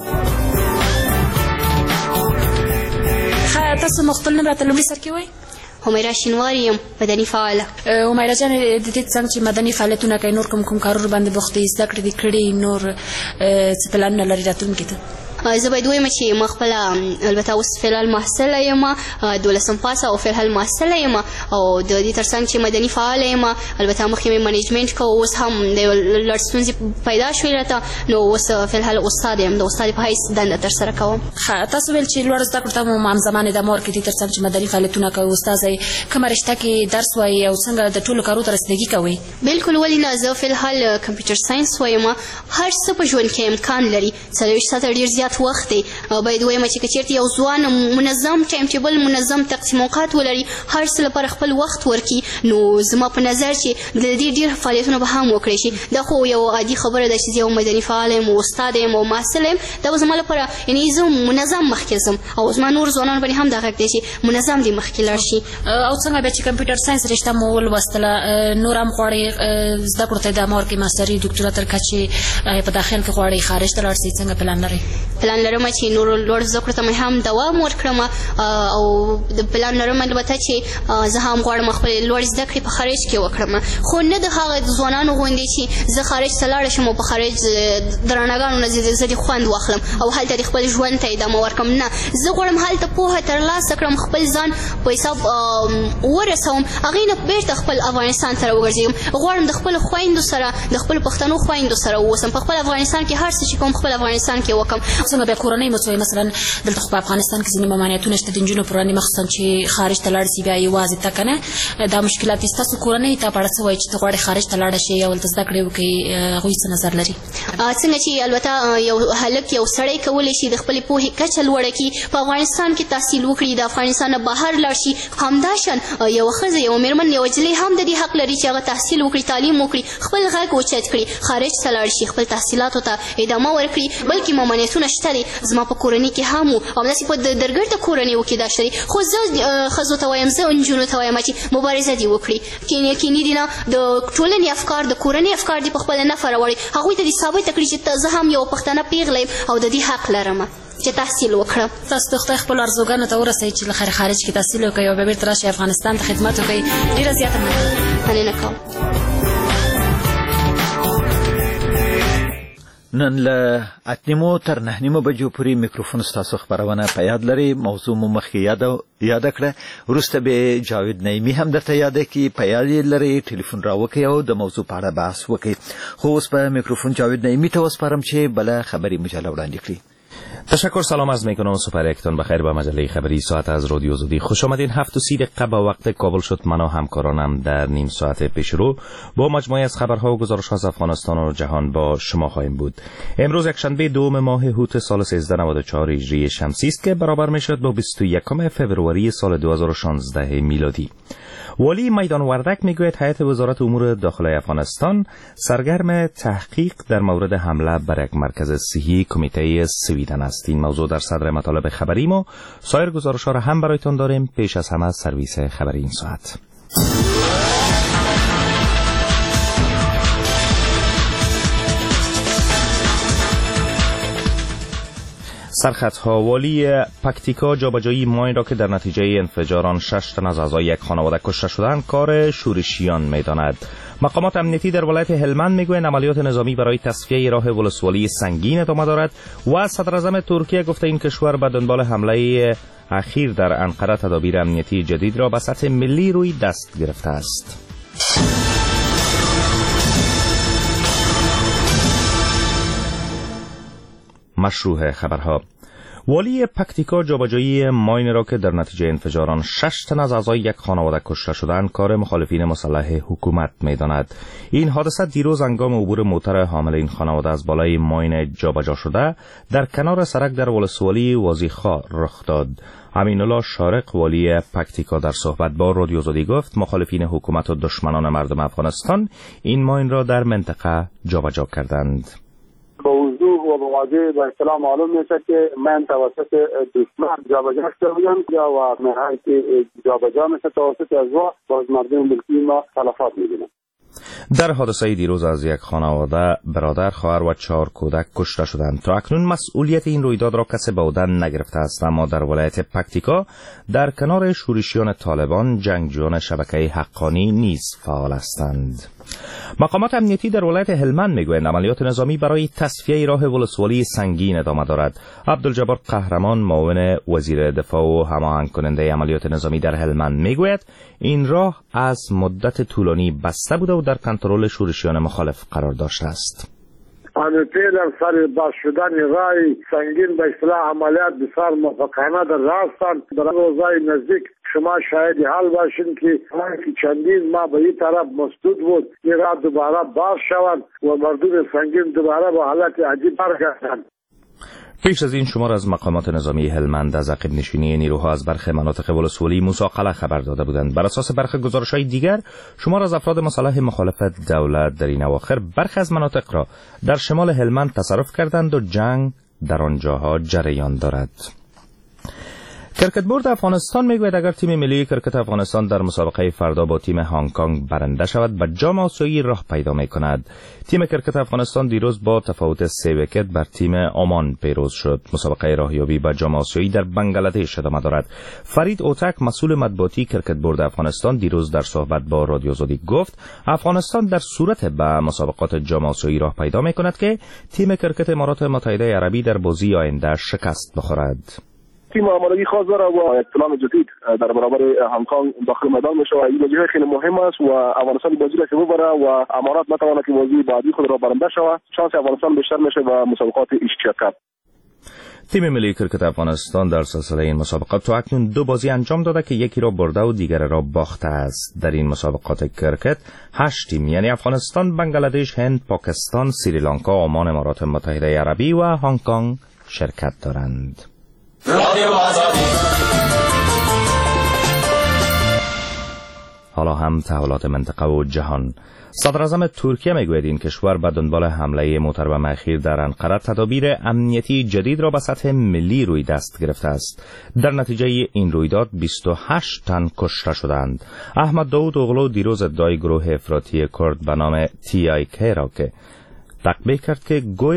ښه تاسو مخکې نوم راته لومړي سر کې وایئ. همیرا شینواري یم، مدني فعاله. همیرا جانې د دې څنګه چې مدني فعالیتونه کوي نور کوم کوم کارونه باندې بوخت دي؟ زده کړې دي کړي نور څه پلانونه لري راتلونکي ته؟ زه باید ووایم چې ما خپله البته اوس فعلحال محصله یم، دولسم پاسه او فعلحال محصله یم او د دې تر څنګ چې مدني فعاله یم. البته مخکې مې منیجمنټ کوه، اوس هم د لږ ستونزې پیدا شوې راته، نو اوس فعلحال استاد یم، د استاد په حیث دنده ترسره کوم. ښه تاسو ویل چې لوړ زده کړو ته مو همزمان ادامه ورکړئ تر څنګ چې مدني فعالیتونه کوئ. استاذی کومه رشته کې درس وایي او څنګه د ټولو کارو ته رسیدګي کوئ؟ بلکل، ولې نه. زه فعلحال کمپیوټر ساینس وایم. هر څه په ژوند کې امکان لري. څلوېښت ساعته ډېر زیات وخت دی. باید وایم چې که چېرته یو ځوان منظم ټایم ټیبل منظم تقسیم اوقات ولري، هر څه لپاره خپل وخت ورکړي، نو زما په نظر چې د دې ډېر فعالیتونه به هم وکړی شي. دا خو یو عادي خبره ده چې زه یو مدني فعال یم او استاد یم او محصل یم. دا به زما لپاره یعنې زه منظم مخکې ځم او زما نور ځوانان باندې هم دا غږ دی چې منظم دې مخکې لاړ شي. او څنګه بیا چې کمپیوټر ساینس رشته مو ولوستله نور هم غواړئ زده کړو ته ادامه ورکړئ، ماسټري دوکتورا تر کچې په داخل کې غواړئ خارج ته لاړ شئ، څنګه پلان لرئ؟ پلان لرم چې نور لوړ زده کړو ته مې هم دوام ورکړم او د پلان لرم البته چې زه هم غواړم خپل لوړ زده کړې په خارج کې وکړم، خو نه د هغه ځوانانو غوندې چې زه خارج ته لاړه شم او په خارج د رڼاګانو نه زه دې خوند واخلم او هلته د خپل ژوند ته ادامه ورکړم. نه، زه غواړم هلته پوهه ترلاسه کړم، خپل ځان په حساب ورسوم، هغې نه بېرته خپل افغانستان ته راوګرځېږم. غواړم د خپلو خویندو سره د خپلو پښتنو خویندو سره واوسم، په خپل افغانستان کې هر څه چې کوم خپل افغانستان کې وکړم. څنګه بیا کورنۍ مو څه وایي؟ مثلا دلته خو په افغانستان کې ځینې ممانعتونه شته د نجونو پر وړاندې، مخصوصا چې خارج ته لاړ شي بیا یوازې ته که نه دا مشکلات دي. ستاسو کورنۍ ته په اړه څه وایي چې ته غواړې خارج ته لاړه شې او هلته زده کړې وکړې؟ هغوی څه نظر لري؟ څنګه چې البته یو هلک یو سړی کولی شي د خپلې پوهې کچه لوړه کړي، په افغانستان کې تحصیل وکړي، د افغانستان نه بهر لاړ شي. همداشان یوه ښځه یوه مېرمن یوه نجلۍ هم د دې حق لري چې هغه تحصیل وکړي، تعلیم وکړي، خپل غږ اوچت کړي، خارج ته لاړ شي، خپل تحصیلاتو ته ادامه ورکړي. بلکې ممانعتونه شته دي، زما په کورنۍ کې هم وو او همداسې په درګرده کورنیو کې دا شته دي. خو زه ښځو ته وایم، زه نجونو ته وایم چې مبارزه دې وکړي. کینې دي نه، د ټولنې افکار د کورنۍ افکار دې په خپله نفع راوړي، هغوی ته دې ثابته کړي چې زه هم یوه پښتنه پیغله یم او د دې حق لرم. چې تحصیل وکړم. تاسو د خدای خپل ارزوګانو ته ورسئ چې له خیر خارج کې تحصیل وکړئ او بیا بېرته راشئ افغانستان ته خدمت وکړئ. ډېره زیاته مننه کوم. نن له اتنیمو تر نه نیمو بجو پورې میکروفون ستاسو خبرونه په یاد لري. موضوع مو مخکې یاد یاد کړه، وروسته به جاوید نعیمی هم درته یاد کړي. په یاد لري ټلیفون راوکړئ او د موضوع په اړه بحث وکړئ. خو اوس په میکروفون جاوید نعیمی ته وسپارم چې بله خبری مجله وړاندې کړي. تشکر، سلام عرض میکنم. سپر یکتون بخیر به مجله خبری ساعت از رادیو زودی خوش آمدین. هفت و سی دقیقه با وقت کابل شد. من و همکارانم در نیم ساعت پیشرو با مجموعه از خبرها و گزارش‌ها از افغانستان و جهان با شما خواهیم بود. امروز یکشنبه دوم ماه هوت سال سیزده نود و چهار هجری شمسی است که برابر میشد با بیست و یکم فوریه سال دو هزار و شانزده میلادی. والی میدان وردک میگوید هیئت وزارت امور داخلی افغانستان سرگرم تحقیق در مورد حمله بر یک مرکز صحی کمیته سویدن است. این موضوع در صدر مطالب خبری ما. سایر گزارش‌ها را هم برایتان داریم. پیش از همه سرویس خبری این ساعت. سرخطها: والی پکتیکا جابجایی ماین را که در نتیجه انفجار آن شش تن از اعضای یک خانواده کشته شدند کار شورشیان می‌داند. مقامات امنیتی در ولایت هلمند میگویند عملیات نظامی برای تصفیه راه ولسوالی سنگین ادامه دارد و صدر اعظم ترکیه گفته این کشور به دنبال حمله اخیر در انقره تدابیر امنیتی جدید را به سطح ملی روی دست گرفته است. مشروع خبرها: والی پکتیکا جابجایی ماین را که در نتیجه انفجار آن شش تن از اعضای یک خانواده کشته شدند کار مخالفین مسلح حکومت می‌داند. این حادثه دیروز هنگام عبور موتر حامل این خانواده از بالای ماین جابجا شده در کنار سرک در ولسوالی وازیخا رخ داد. امین‌الله شارق والی پکتیکا در صحبت با رادیو زودی گفت مخالفین حکومت و دشمنان مردم افغانستان این ماین را در منطقه جابجا کردند. با وضوح و با واضح با اصطلاح معلوم میشه که من توسط دشمن جابجا شده بودم و نهایی که جابجا میشه توسط از وا باز مردم ملکی ما تلفات میبینم. در حادثه دیروز از یک خانواده برادر، خواهر و چهار کودک کشته شدند. تا اکنون مسئولیت این رویداد را کسی به عهده نگرفته است، اما در ولایت پکتیکا در کنار شورشیان طالبان جنگجویان شبکه حقانی نیز فعال هستند. مقامات امنیتی در ولایت هلمند میگویند عملیات نظامی برای تصفیه راه ولسوالی سنگین ادامه دارد. عبدالجبار قهرمان معاون وزیر دفاع و هماهنگ کننده عملیات نظامی در هلمند میگوید این راه از مدت طولانی بسته بوده و در کنترل شورشیان مخالف قرار داشته است. امنیتی در سر باز شدن رای سنگین به اصطلاح عملیات بسیار موفقانه در راه هستند. در روزهای نزدیک شما شاید حال باشین که چندین ماه به این طرف مسدود بود، این راه دوباره باز شوند و مردم سنگین دوباره با حالت عجیب برگردند. پیش از این شمار از مقامات نظامی هلمند از عقب نشینی نیروها از برخی مناطق ولسوالی موسی خبر داده بودند. بر اساس برخی گزارش‌های دیگر شمار از افراد مسلح مخالف دولت در این اواخر برخی از مناطق را در شمال هلمند تصرف کردند و جنگ در آنجاها جریان دارد. کرکت بورد افغانستان میگوید اگر تیم ملی کرکت افغانستان در مسابقه فردا با تیم هنگ کنگ برنده شود به جام آسیایی راه پیدا میکند. تیم کرکت افغانستان دیروز با تفاوت سه ویکت بر تیم عمان پیروز شد. مسابقه راهیابی به جام آسیایی در بنگلادش ادامه دارد. فرید اوتک مسئول مطبوعاتی کرکت بورد افغانستان دیروز در صحبت با رادیو زودی گفت افغانستان در صورت به مسابقات جام آسیایی راه پیدا میکند که تیم کرکت امارات متحده عربی در بازی آینده شکست بخورد. تیم آمادگی خاص داره و اطلاع جدید در برابر هنگ کنگ داخل میدان میشه و این بازی خیلی مهم است و افغانستان بازی را که ببره و امارات نتواند که بازی بعدی خود را برنده شود، شانس افغانستان بیشتر میشه و مسابقات شرکت. تیم ملی کرکت افغانستان در سلسله این مسابقات تا اکنون دو بازی انجام داده که یکی را برده و دیگر را باخته است. در این مسابقات کرکت هشت تیم یعنی افغانستان، بنگلادش، هند، پاکستان، سریلانکا، عمان، امارات متحده عربی و هنگ کنگ شرکت دارند. حالا هم تحولات منطقه و جهان. صدر اعظم ترکیه میگوید این کشور به دنبال حمله محترم اخیر در انقره تدابیر امنیتی جدید را به سطح ملی روی دست گرفته است. در نتیجه این رویداد بیست و هشت تن کشته شدند. احمد داود اوغلو دیروز ادعای گروه افراطی کرد به نام تی آی کی را که تقبیح کرد که گویا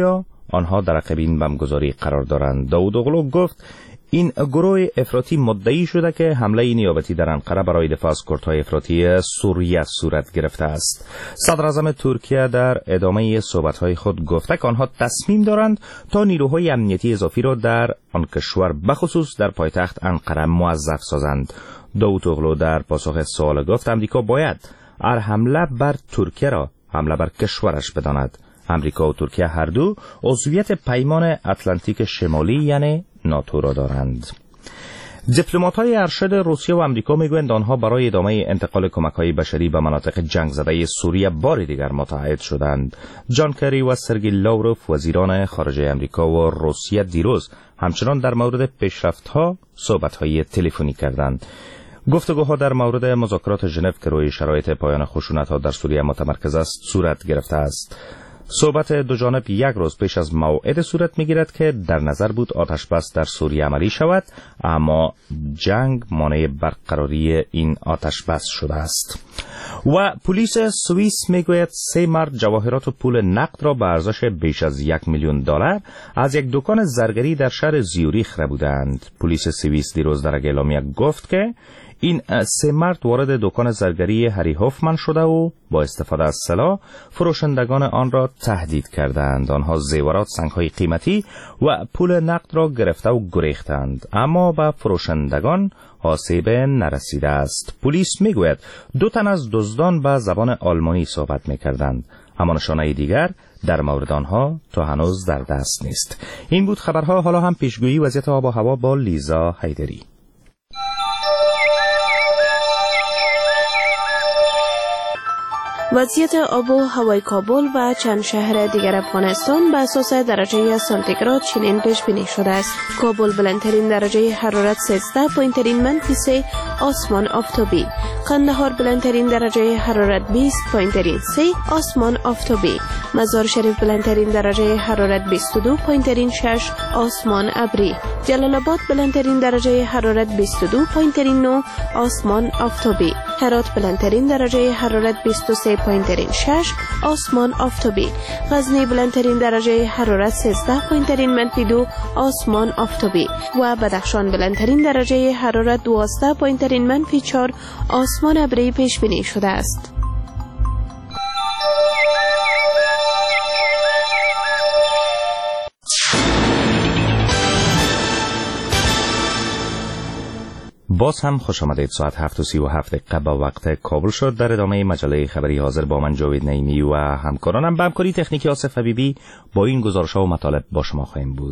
آنها در عقب این بمبگذاری قرار دارند. داوود اغلو گفت این گروه افراطی مدعی شده که حمله نیابتی در انقره برای دفاع از کردهای افراطی سوریه صورت گرفته است. صدر اعظم ترکیه در ادامه صحبت‌های خود گفته که آنها تصمیم دارند تا نیروهای امنیتی اضافی را در آن کشور بخصوص در پایتخت انقره موظف سازند. داوود اغلو در پاسخ سوال گفت امریکا باید هر حمله بر ترکیه را حمله بر کشورش بداند. امریکا و ترکیه هر دو عضویت پیمان اتلانتیک شمالی یعنی ناتو را دارند. دیپلمات‌های ارشد روسیه و آمریکا میگویند آنها برای ادامه انتقال کمک‌های بشری به مناطق جنگ زده سوریه بار دیگر متعهد شدند. جان کری و سرگئی لاوروف وزیران خارجه آمریکا و روسیه دیروز همچنان در مورد پیشرفت‌ها صحبت‌های تلفنی کردند. گفتگوها در مورد مذاکرات ژنو که روی شرایط پایان خشونت‌ها در سوریه متمرکز است صورت گرفته است. صحبت دو جانب یک روز پیش از موعد صورت می‌گیرد که در نظر بود آتش بس در سوریه عملی شود، اما جنگ مانع برقراری این آتش بس شده است. و پلیس سوئیس میگوید سه مرد جواهرات و پول نقد را به ارزش بیش از یک میلیون دلار از یک دکان زرگری در شهر زیوریخ بردند. پلیس سوئیس دیروز در اعلامیه گفت که این سه مرد وارد دکان زرگری هری هوفمن شده و با استفاده از سلاح فروشندگان آن را تهدید کردند. آنها زیورات، سنگ‌های قیمتی و پول نقد را گرفته و گریختند، اما به فروشندگان آسیب نرسیده است. پلیس میگوید دو تن از دزدان به زبان آلمانی صحبت میکردند، اما نشانه دیگر در مورد آنها تا هنوز در دست نیست. این بود خبرها. حالا هم پیشگویی وضعیت آب و هوا با لیزا حیدری. وضعیت آب و هوای کابل و چند شهر دیگر افغانستان بر اساس درجه سانتیگراد چنین پیش بینی شده است. کابل بلندترین درجه حرارت سیزده پایینترین منفی سه آسمان آفتابی. قندهار بلندترین درجه حرارت بیست پایینترین سه آسمان آفتابی. مزار شریف بلندترین درجه حرارت بیست و دو پایینترین شش آسمان ابری. جلال آباد بلندترین درجه حرارت بیست و دو پایینترین نه آسمان آفتابی. هرات بلندترین درجه حرارت بیست و سه پایینترین شش آسمان آفتابی. غزنی بلندترین درجه حرارت سیزده پایینترین منفی دو آسمان آفتابی و بدخشان بلندترین درجه حرارت دوازده پایینترین منفی چهار آسمان ابری پیش بینی شده است. باز هم خوش آمدید. ساعت هفت و سی و هفت دقیقه با وقت کابل شد. در ادامه مجله خبری حاضر با من جاوید نعیمی و همکارانم به همکاری تکنیکی آصف حبیبی با این گزارش‌ها و مطالب با شما خواهیم بود.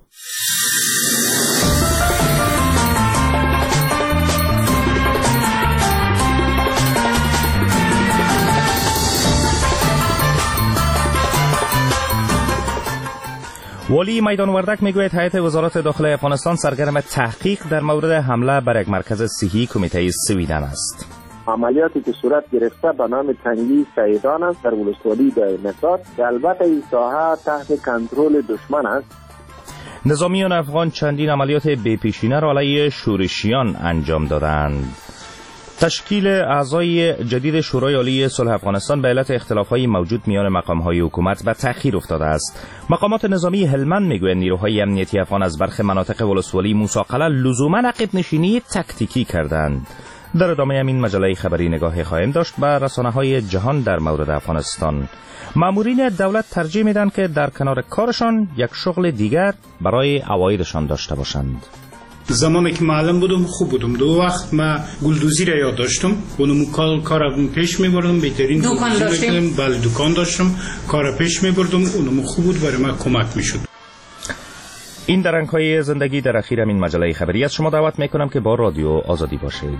والی میدان وردک میگوید هیئت وزارت داخله افغانستان سرگرم تحقیق در مورد حمله بر یک مرکز صحی کمیته سویدن است. عملیاتی که صورت گرفته به نام تنگی سیدان است در ولسوالی دایمسار که البته این ساحه تحت کنترل دشمن است. نظامیان افغان چندین عملیات بی‌پیشینه را علیه شورشیان انجام دادند. تشکیل اعضای جدید شورای عالی صلح افغانستان به علت اختلاف‌های موجود میان مقام‌های حکومت به تأخیر افتاده است. مقامات نظامی هلمند میگویند نیروهای امنیتی افغان از برخی مناطق ولسوالی موسی قلعه لزوما عقب نشینی تکتیکی کردند. در ادامه همین مجله خبری نگاهی خواهیم داشت به رسانه‌های جهان در مورد افغانستان. مامورین دولت ترجیح میدن که در کنار کارشان یک شغل دیگر برای عوایدشان داشته باشند. زمانی که معلم بودم خوب بودم. دو وقت ما گلدوزی را یاد داشتم. اونم کار کارم پیش میبردم. بهترین دکان داشتم. بله دکان داشتم. کار پیش میبردم. اونم خوب بود برای ما کمک میشد. این درنگ‌های زندگی در اخیر همین مجله خبری از شما دعوت میکنم که با رادیو آزادی باشید.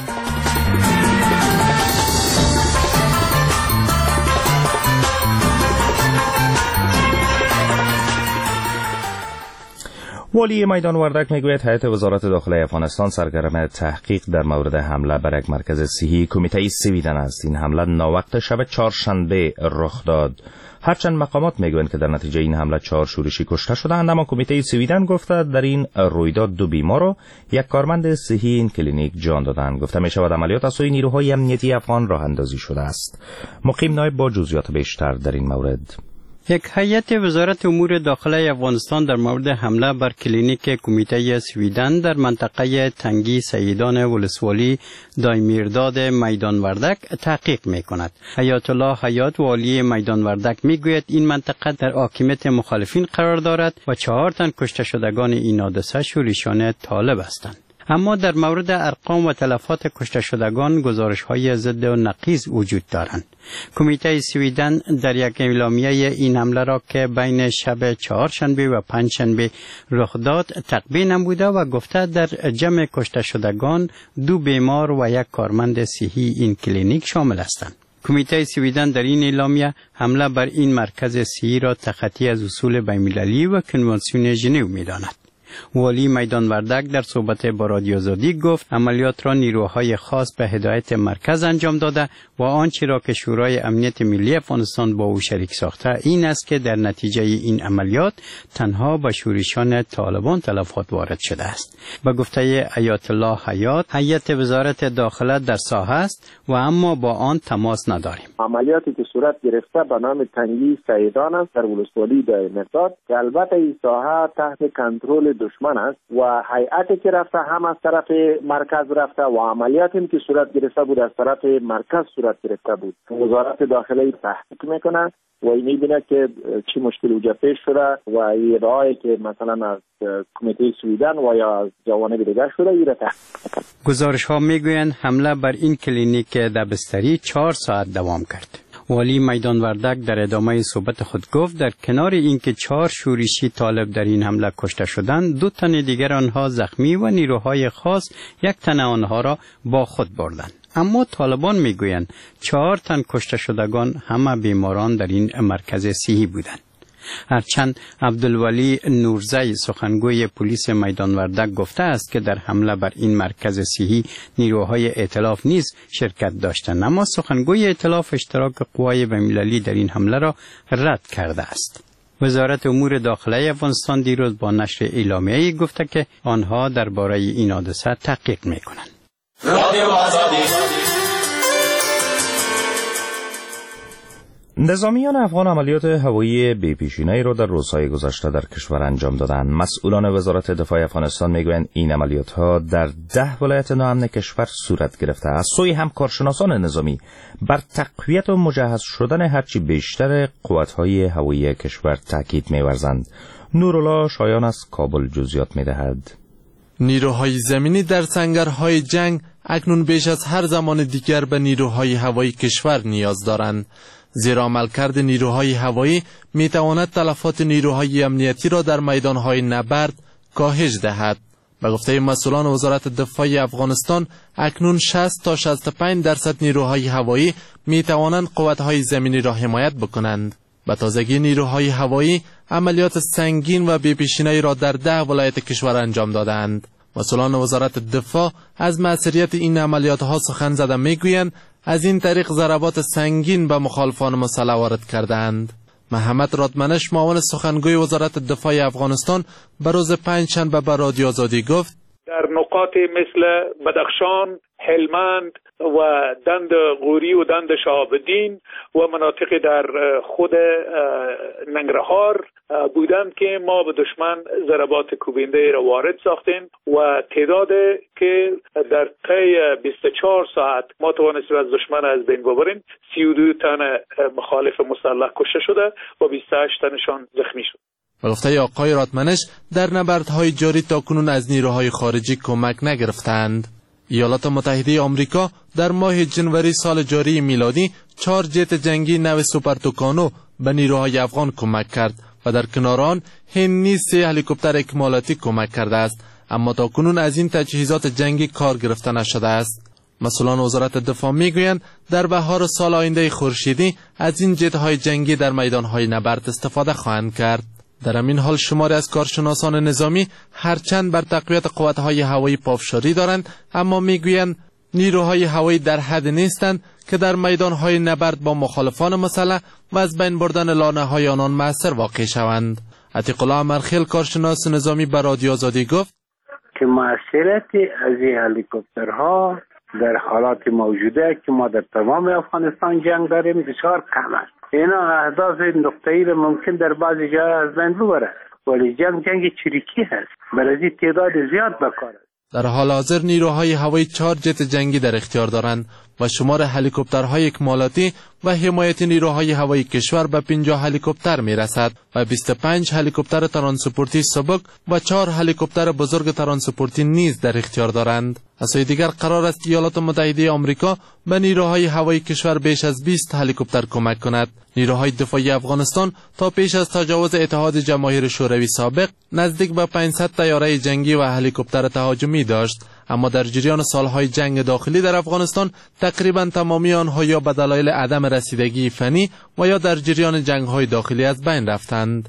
والی میدان وردک میگوید هیئت وزارت داخله افغانستان سرگرم تحقیق در مورد حمله بر یک مرکز صحی کمیته سویدن است. این حمله ناوقت شب چهارشنبه رخ داد. هرچند مقامات میگویند که در نتیجه این حمله چهار شورشی کشته شدند، اما کمیته سویدن گفته در این رویداد دو بیمار و یک کارمند صحی این کلینیک جان دادند. گفته میشود عملیات از سوی نیروهای امنیتی افغان راه اندازی شده است. مقیم نایب با جزئیات بیشتر در این مورد. یک هیئت وزارت امور داخله افغانستان در مورد حمله بر کلینیک کمیته سویدن در منطقه تنگی سیدان ولسوالی دایمیرداد میدان وردک تحقیق می کند. حیات الله حیات والی میدان وردک می گوید این منطقه در حاکمیت مخالفین قرار دارد و چهار تن کشته شدگان این حادثه شورشیان طالب هستند. اما در مورد ارقام و تلفات کشته شدگان گزارش های ضد و نقیض وجود دارند. کمیته سویدن در یک اعلامیه این حمله را که بین شب چهارشنبه و پنجشنبه رخ داد تقبیح نموده و گفته در جمع کشته شدگان دو بیمار و یک کارمند صحی این کلینیک شامل هستند. کمیته سویدن در این اعلامیه حمله بر این مرکز صحی را تخطی از اصول بین‌المللی و کنوانسیون ژنو می‌داند. والی میدان وردک در صحبت با رادیو آزادی گفت عملیات را نیروهای خاص به هدایت مرکز انجام داده و آنچه را که شورای امنیت ملی افغانستان با او شریک ساخته این است که در نتیجه این عملیات تنها به شورشیان طالبان تلفات وارد شده است. به گفته آیت الله حیات، هیئت وزارت داخله در ساحه است و اما با آن تماس نداریم. عملیاتی که صورت گرفته به نام تنگی سیدان است در ولسوالی دایمیرداد که البته این ساحه تحت کنترل دشمن است و هیئتی که رفته هم از طرف مرکز رفته و عملیاتی که صورت گرفته بود از طرف مرکز صورت گرفته بود. وزارت داخله تحقیق میکنه و این میبینه که چی مشکل وجود پیش شده و این رای که مثلا از کمیته سویدن و یا از جوانب دیگر شده این را تحقیق. گزارش ها میگویند حمله بر این کلینیک دبستری چهار ساعت دوام کرد. والی میدان وردک در ادامه صحبت خود گفت در کنار اینکه چهار شورشی طالب در این حمله کشته شدند، دو تن دیگر آنها زخمی و نیروهای خاص یک تن آنها را با خود بردند. اما طالبان میگویند چهار تن کشته شدگان همه بیماران در این مرکز صحی بودند. هرچند عبدالولی نورزی سخنگوی پلیس میدان وردک گفته است که در حمله بر این مرکز صحی نیروهای ائتلاف نیز شرکت داشتند، اما سخنگوی ائتلاف اشتراک قوای بین‌المللی در این حمله را رد کرده است. وزارت امور داخله افغانستان دیروز با نشر اعلامیه‌ای گفته که آنها درباره این حادثه تحقیق می‌کنند. نظامیان افغان عملیات هوایی بی‌پیشینه‌ای را در روزهای گذشته در کشور انجام دادند. مسئولان وزارت دفاع افغانستان میگویند این عملیات‌ها در ده ولایت ناامن کشور صورت گرفته است. از سوی همکارشناسان نظامی بر تقویت و مجهز شدن هرچی بیشتر قوت‌های هوایی کشور تاکید می‌ورزند. نورالله شایان از کابل جزئیات می‌دهد. نیروهای زمینی در سنگرهای جنگ اکنون بیش از هر زمان دیگر به نیروهای هوایی کشور نیاز دارند، زیرا عملکرد نیروهای هوایی می تواند تلفات نیروهای امنیتی را در میدانهای نبرد کاهش دهد. به گفته مسئولان وزارت دفاع افغانستان اکنون شصت تا شصت و پنج درصد نیروهای هوایی می توانند قوت‌های زمینی را حمایت بکنند. به تازگی نیروهای هوایی عملیات سنگین و بی‌پیشینه‌ای را در ده ولایت کشور انجام دادند. مسئولان وزارت دفاع از موثریت این عملیات ها سخن زده میگویند از این طریق ضربات سنگین به مخالفان مسلح وارد کردند. محمد رادمنش معاون سخنگوی وزارت دفاع افغانستان به روز پنجشنبه به رادیو آزادی گفت در نقاط مثل بدخشان، هلمند و دند غوری و دند شهاب‌الدین و مناطق در خود ننگرهار بودند که ما به دشمن ضربات کوبنده را وارد ساختیم و تعداد که در طی بیست و چهار ساعت ما توانستیم از دشمن از بین ببریم. سی و دو تن مخالف مسلح کشته شده و بیست و هشت تنشان زخمی شد. به گفته آقای رادمنش در نبردهای جاری تاکنون از نیروهای خارجی کمک نگرفتند. ایالات متحده آمریکا در ماه جنوری سال جاری میلادی چهار جت جنگی نو سوپر توکانو به نیروهای افغان کمک کرد و در کنار آن هند نیز سه هلیکوپتر اکمالاتی کمک کرده است، اما تاکنون از این تجهیزات جنگی کار گرفته نشده است. مسئولان وزارت دفاع میگویند در بهار سال آینده خورشیدی از این جت‌های جنگی در میدان‌های نبرد استفاده خواهند کرد. در همین حال شماری از کارشناسان نظامی هرچند بر تقویت قوت‌های هوایی پافشاری دارند، اما میگویند نیروهای هوایی در حد نیستند که در میدان‌های نبرد با مخالفان مسلح و از بین بردن لانه‌های آنان مؤثر واقع شوند. عتیق الله مرخیل کارشناس نظامی به رادیو آزادی گفت که مؤثریت از این هلیکوپترها در حالات موجوده که ما در تمام افغانستان جنگ داریم بسیار کم است. اینا اهداف نقطه‌ای را ممکن در بعضی جاها از بین ببره، ولی جنگ جنگ چریکی هست، برای تعداد زیاد بکار. در حال حاضر نیروهای هوایی چهار جت جنگی در اختیار دارند و شمار هلیکوپترهای اکمالاتی و حمایت نیروهای هوایی کشور به پنجاه هلیکوپتر می رسد و بیست و پنج هلیکوپتر ترانسپورتی سبک و چهار هلیکوپتر بزرگ ترانسپورتی نیز در اختیار دارند. از سوی دیگر قرار است ایالات متحده آمریکا به نیروهای هوایی کشور بیش از بیست هلیکوپتر کمک کند. نیروهای دفاعی افغانستان تا پیش از تجاوز اتحاد جماهیر شوروی سابق نزدیک به پانصد طیاره جنگی و هلیکوپتر تهاجمی داشت، اما در جریان سالهای جنگ داخلی در افغانستان تقریبا تمامی آنها یا به دلایل عدم رسیدگی فنی و یا در جریان جنگ‌های داخلی از بین رفتند.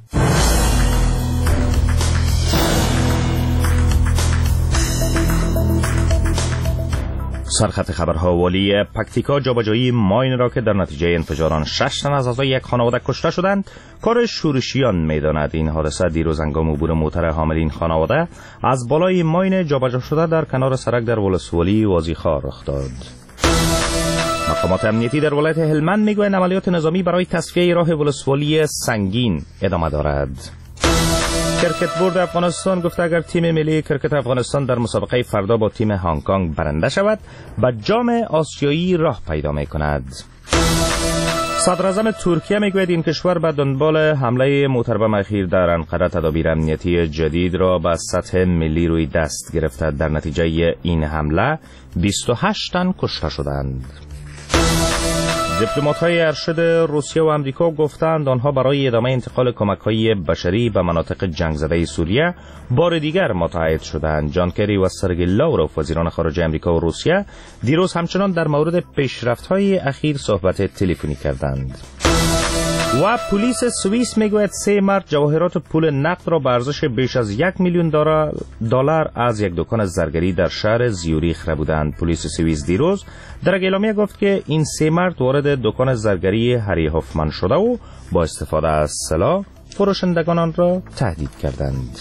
سرخط خبرها والی پکتیکا جابجایی ماین را که در نتیجه انفجار شش تن از اعضای یک خانواده کشته شدند کار شورشیان می‌داند. این حادثه دیروز هنگام عبور موتر حامل این خانواده از بالای ماین جابجا شده در کنار سرک در ولسوالی وازیخوار رخ داد. مقامات امنیتی در ولایت هلمند میگویند عملیات نظامی برای تصفیه راه ولسوالی سنگین ادامه دارد. کرکت بورد افغانستان گفته اگر تیم ملی کرکت افغانستان در مسابقه فردا با تیم هنگ کنگ برنده شود به جام آسیایی راه پیدا می کند. صدر اعظم ترکیه میگوید این کشور به دنبال حمله محترم اخیر در انقره تدابیر امنیتی جدید را به سطح ملی روی دست گرفته. در نتیجه این حمله بیست و هشت تن کشته شدند. دیپلمات‌های ارشد روسیه و آمریکا گفتند آنها برای ادامه انتقال کمک‌های بشری به مناطق جنگ زده سوریه بار دیگر متحد شدند. جان کری و سرگئی لاوروف وزیران خارجه آمریکا و روسیه دیروز همچنان در مورد پیشرفت‌های اخیر صحبت تلفنی کردند. و پلیس سوئیس میگوید سه مرد جواهرات پول نقد را به ارزش بیش از یک میلیون دلار از یک دکان زرگری در شهر زیوریخ بردند. پلیس سوئیس دیروز در اعلامیه گفت که این سه مرد وارد دکان زرگری هری هوفمن شده و با استفاده از سلاح فروشندگان آن را تهدید کردند.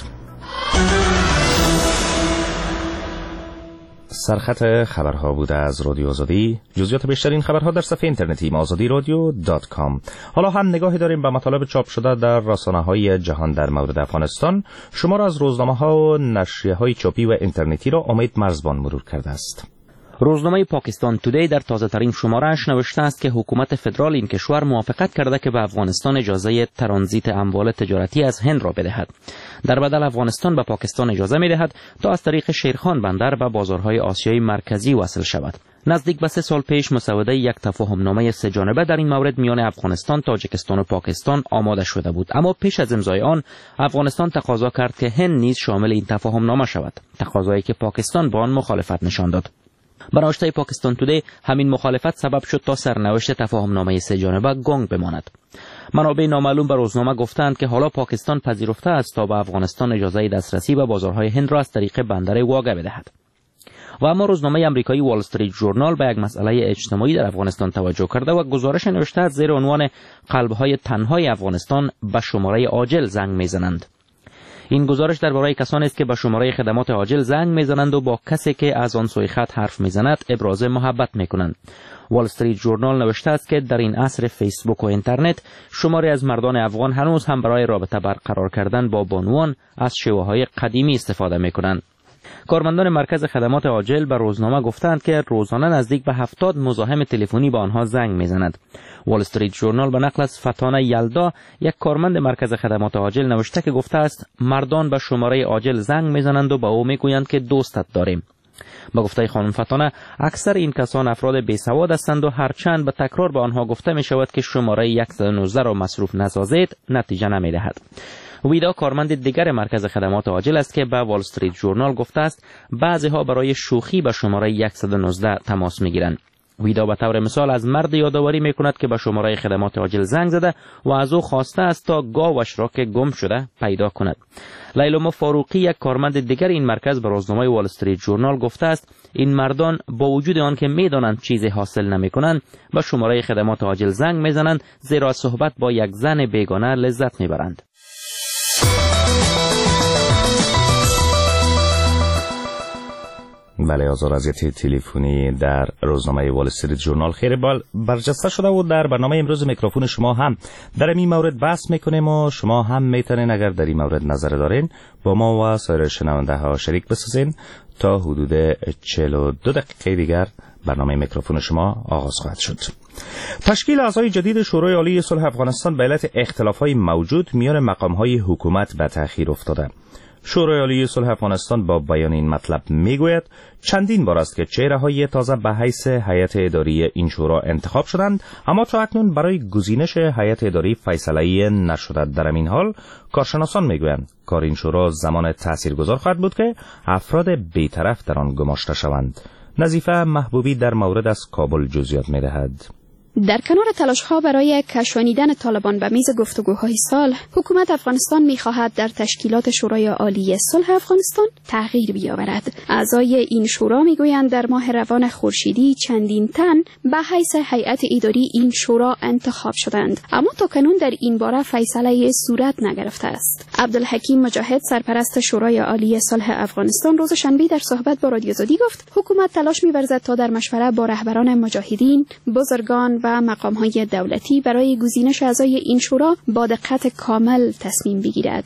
سرخط خبرها بوده از رادیو آزادی. جزئیات بیشتر این خبرها در صفحه اینترنتی آزادی رادیو دات کام. حالا هم نگاهی داریم به مطالب چاپ شده در رسانه‌های جهان در مورد افغانستان. شما را از روزنامه‌ها و نشریه‌های چاپی و اینترنتی را امید مرزبان مرور کرده است. روزنامه پاکستان تودی در تازه‌ترین شماره‌اش نوشته است که حکومت فدرال این کشور موافقت کرده که به افغانستان اجازه ترانزیت اموال تجارتی از هند را بدهد. در بدل افغانستان به پاکستان اجازه می‌دهد تا از طریق شیرخان بندر به بازارهای آسیای مرکزی وصل شود. نزدیک به سه سال پیش مسوده یک تفاهمنامه سه جانبه در این مورد میان افغانستان، تاجیکستان و پاکستان آماده شده بود، اما پیش از امضای آن افغانستان تقاضا کرد که هند نیز شامل این تفاهمنامه شود، تقاضایی که پاکستان با آن مخالفت نشان داد. به نوشته پاکستان تودی همین مخالفت سبب شد تا سرنوشت تفاهمنامه سه جانبه گنگ بماند. منابع نامعلوم به روزنامه گفتند که حالا پاکستان پذیرفته است تا به افغانستان اجازه دسترسی به بازارهای هند را از طریق بندر واگه بدهد. و اما روزنامه آمریکایی وال استریت ژورنال به یک مسئله اجتماعی در افغانستان توجه کرده و گزارش نوشته از زیر عنوان قلب‌های تنهای افغانستان به شماره عاجل زنگ میزنند. این گزارش درباره کسانی است که به شماره خدمات عاجل زنگ میزنند و با کسی که از آن سوی خط حرف میزند ابراز محبت میکنند. وال استریت ژورنال نوشته است که در این عصر فیسبوک و اینترنت شماری از مردان افغان هنوز هم برای رابطه برقرار کردن با بانوان از شیوه‌های قدیمی استفاده میکنند. کارمندان مرکز خدمات عاجل به روزنامه گفتند که روزانه نزدیک به هفتاد مزاحم تلفنی به آنها زنگ میزند. وال استریت ژورنال به نقل از فتانه یلدا یک کارمند مرکز خدمات عاجل نوشته که گفته است مردان به شماره عاجل زنگ میزنند و به او میگویند که دوستت داریم. با گفته خانم فتانه اکثر این کسان افراد بیسواد هستند و هرچند به تکرار به آنها گفته می شود که شماره صد و نوزده را مصروف نسازید نتیجه نمی دهد. ویدا کارمند دیگر مرکز خدمات عاجل است که به وال استریت ژورنال گفته است بعضی ها برای شوخی به شماره صد و نوزده تماس می گیرند. ویدا به طور مثال از مرد یادآوری می کند که به شماره خدمات عاجل زنگ زده و از او خواسته است تا گاوش را که گم شده پیدا کند. لیلوما فاروقی یک کارمند دیگر این مرکز به روزنامه وال استریت ژورنال گفته است این مردان با وجود آن که میدانند چیزی حاصل نمی کنند به شماره خدمات عاجل زنگ میزنند زیرا از صحبت با یک زن بیگانه لذت میبرند. بله، آزار اذیت تلفنی در روزنامه وال استریت ژورنال خیلی بال برجسته شده و در برنامه امروز میکروفون شما هم در این مورد بحث میکنیم و شما هم میتونین اگر در این مورد نظر دارین با ما و سایر شنونده ها شریک بسازین. تا حدود چهل و دو دقیقه دیگر برنامه میکروفون شما آغاز خواهد شد. تشکیل اعضای جدید شورای عالی صلح افغانستان به علت اختلافات موجود میان مقام‌های حکومت به تأخیر افتاده. شورای عالی صلح افغانستان با بیان این مطلب میگوید چندین بار است که چهره‌های تازه به حیث هیئت اداری این شورا انتخاب شدند، اما تا اکنون برای گزینش هیئت اداری فیصله‌ای نشده. در این حال کارشناسان میگویند کار این شورا زمان تاثیرگذار خواهد بود که افراد بی‌طرف در آن گماشته شوند. نظیفه محبوبی در مورد از کابل جزئیات می‌دهد. در کنار تلاش‌ها برای کشانیدن طالبان به میز گفتگوهای صلح، حکومت افغانستان می‌خواهد در تشکیلات شورای عالی صلح افغانستان تغییر بیاورد. اعضای این شورا می‌گویند در ماه روان خورشیدی چندین تن به حیث هیئت اداری این شورا انتخاب شدند، اما تاکنون در این باره فیصله صورت نگرفته است. عبدالحکیم مجاهد، سرپرست شورای عالی صلح افغانستان، روز شنبه در صحبت با رادیو آزادی گفت حکومت تلاش می‌ورزد تا در مشوره با رهبران مجاهدین، بزرگان و مقام‌های دولتی برای گزینش اعضای این شورا با دقت کامل تصمیم بگیرد.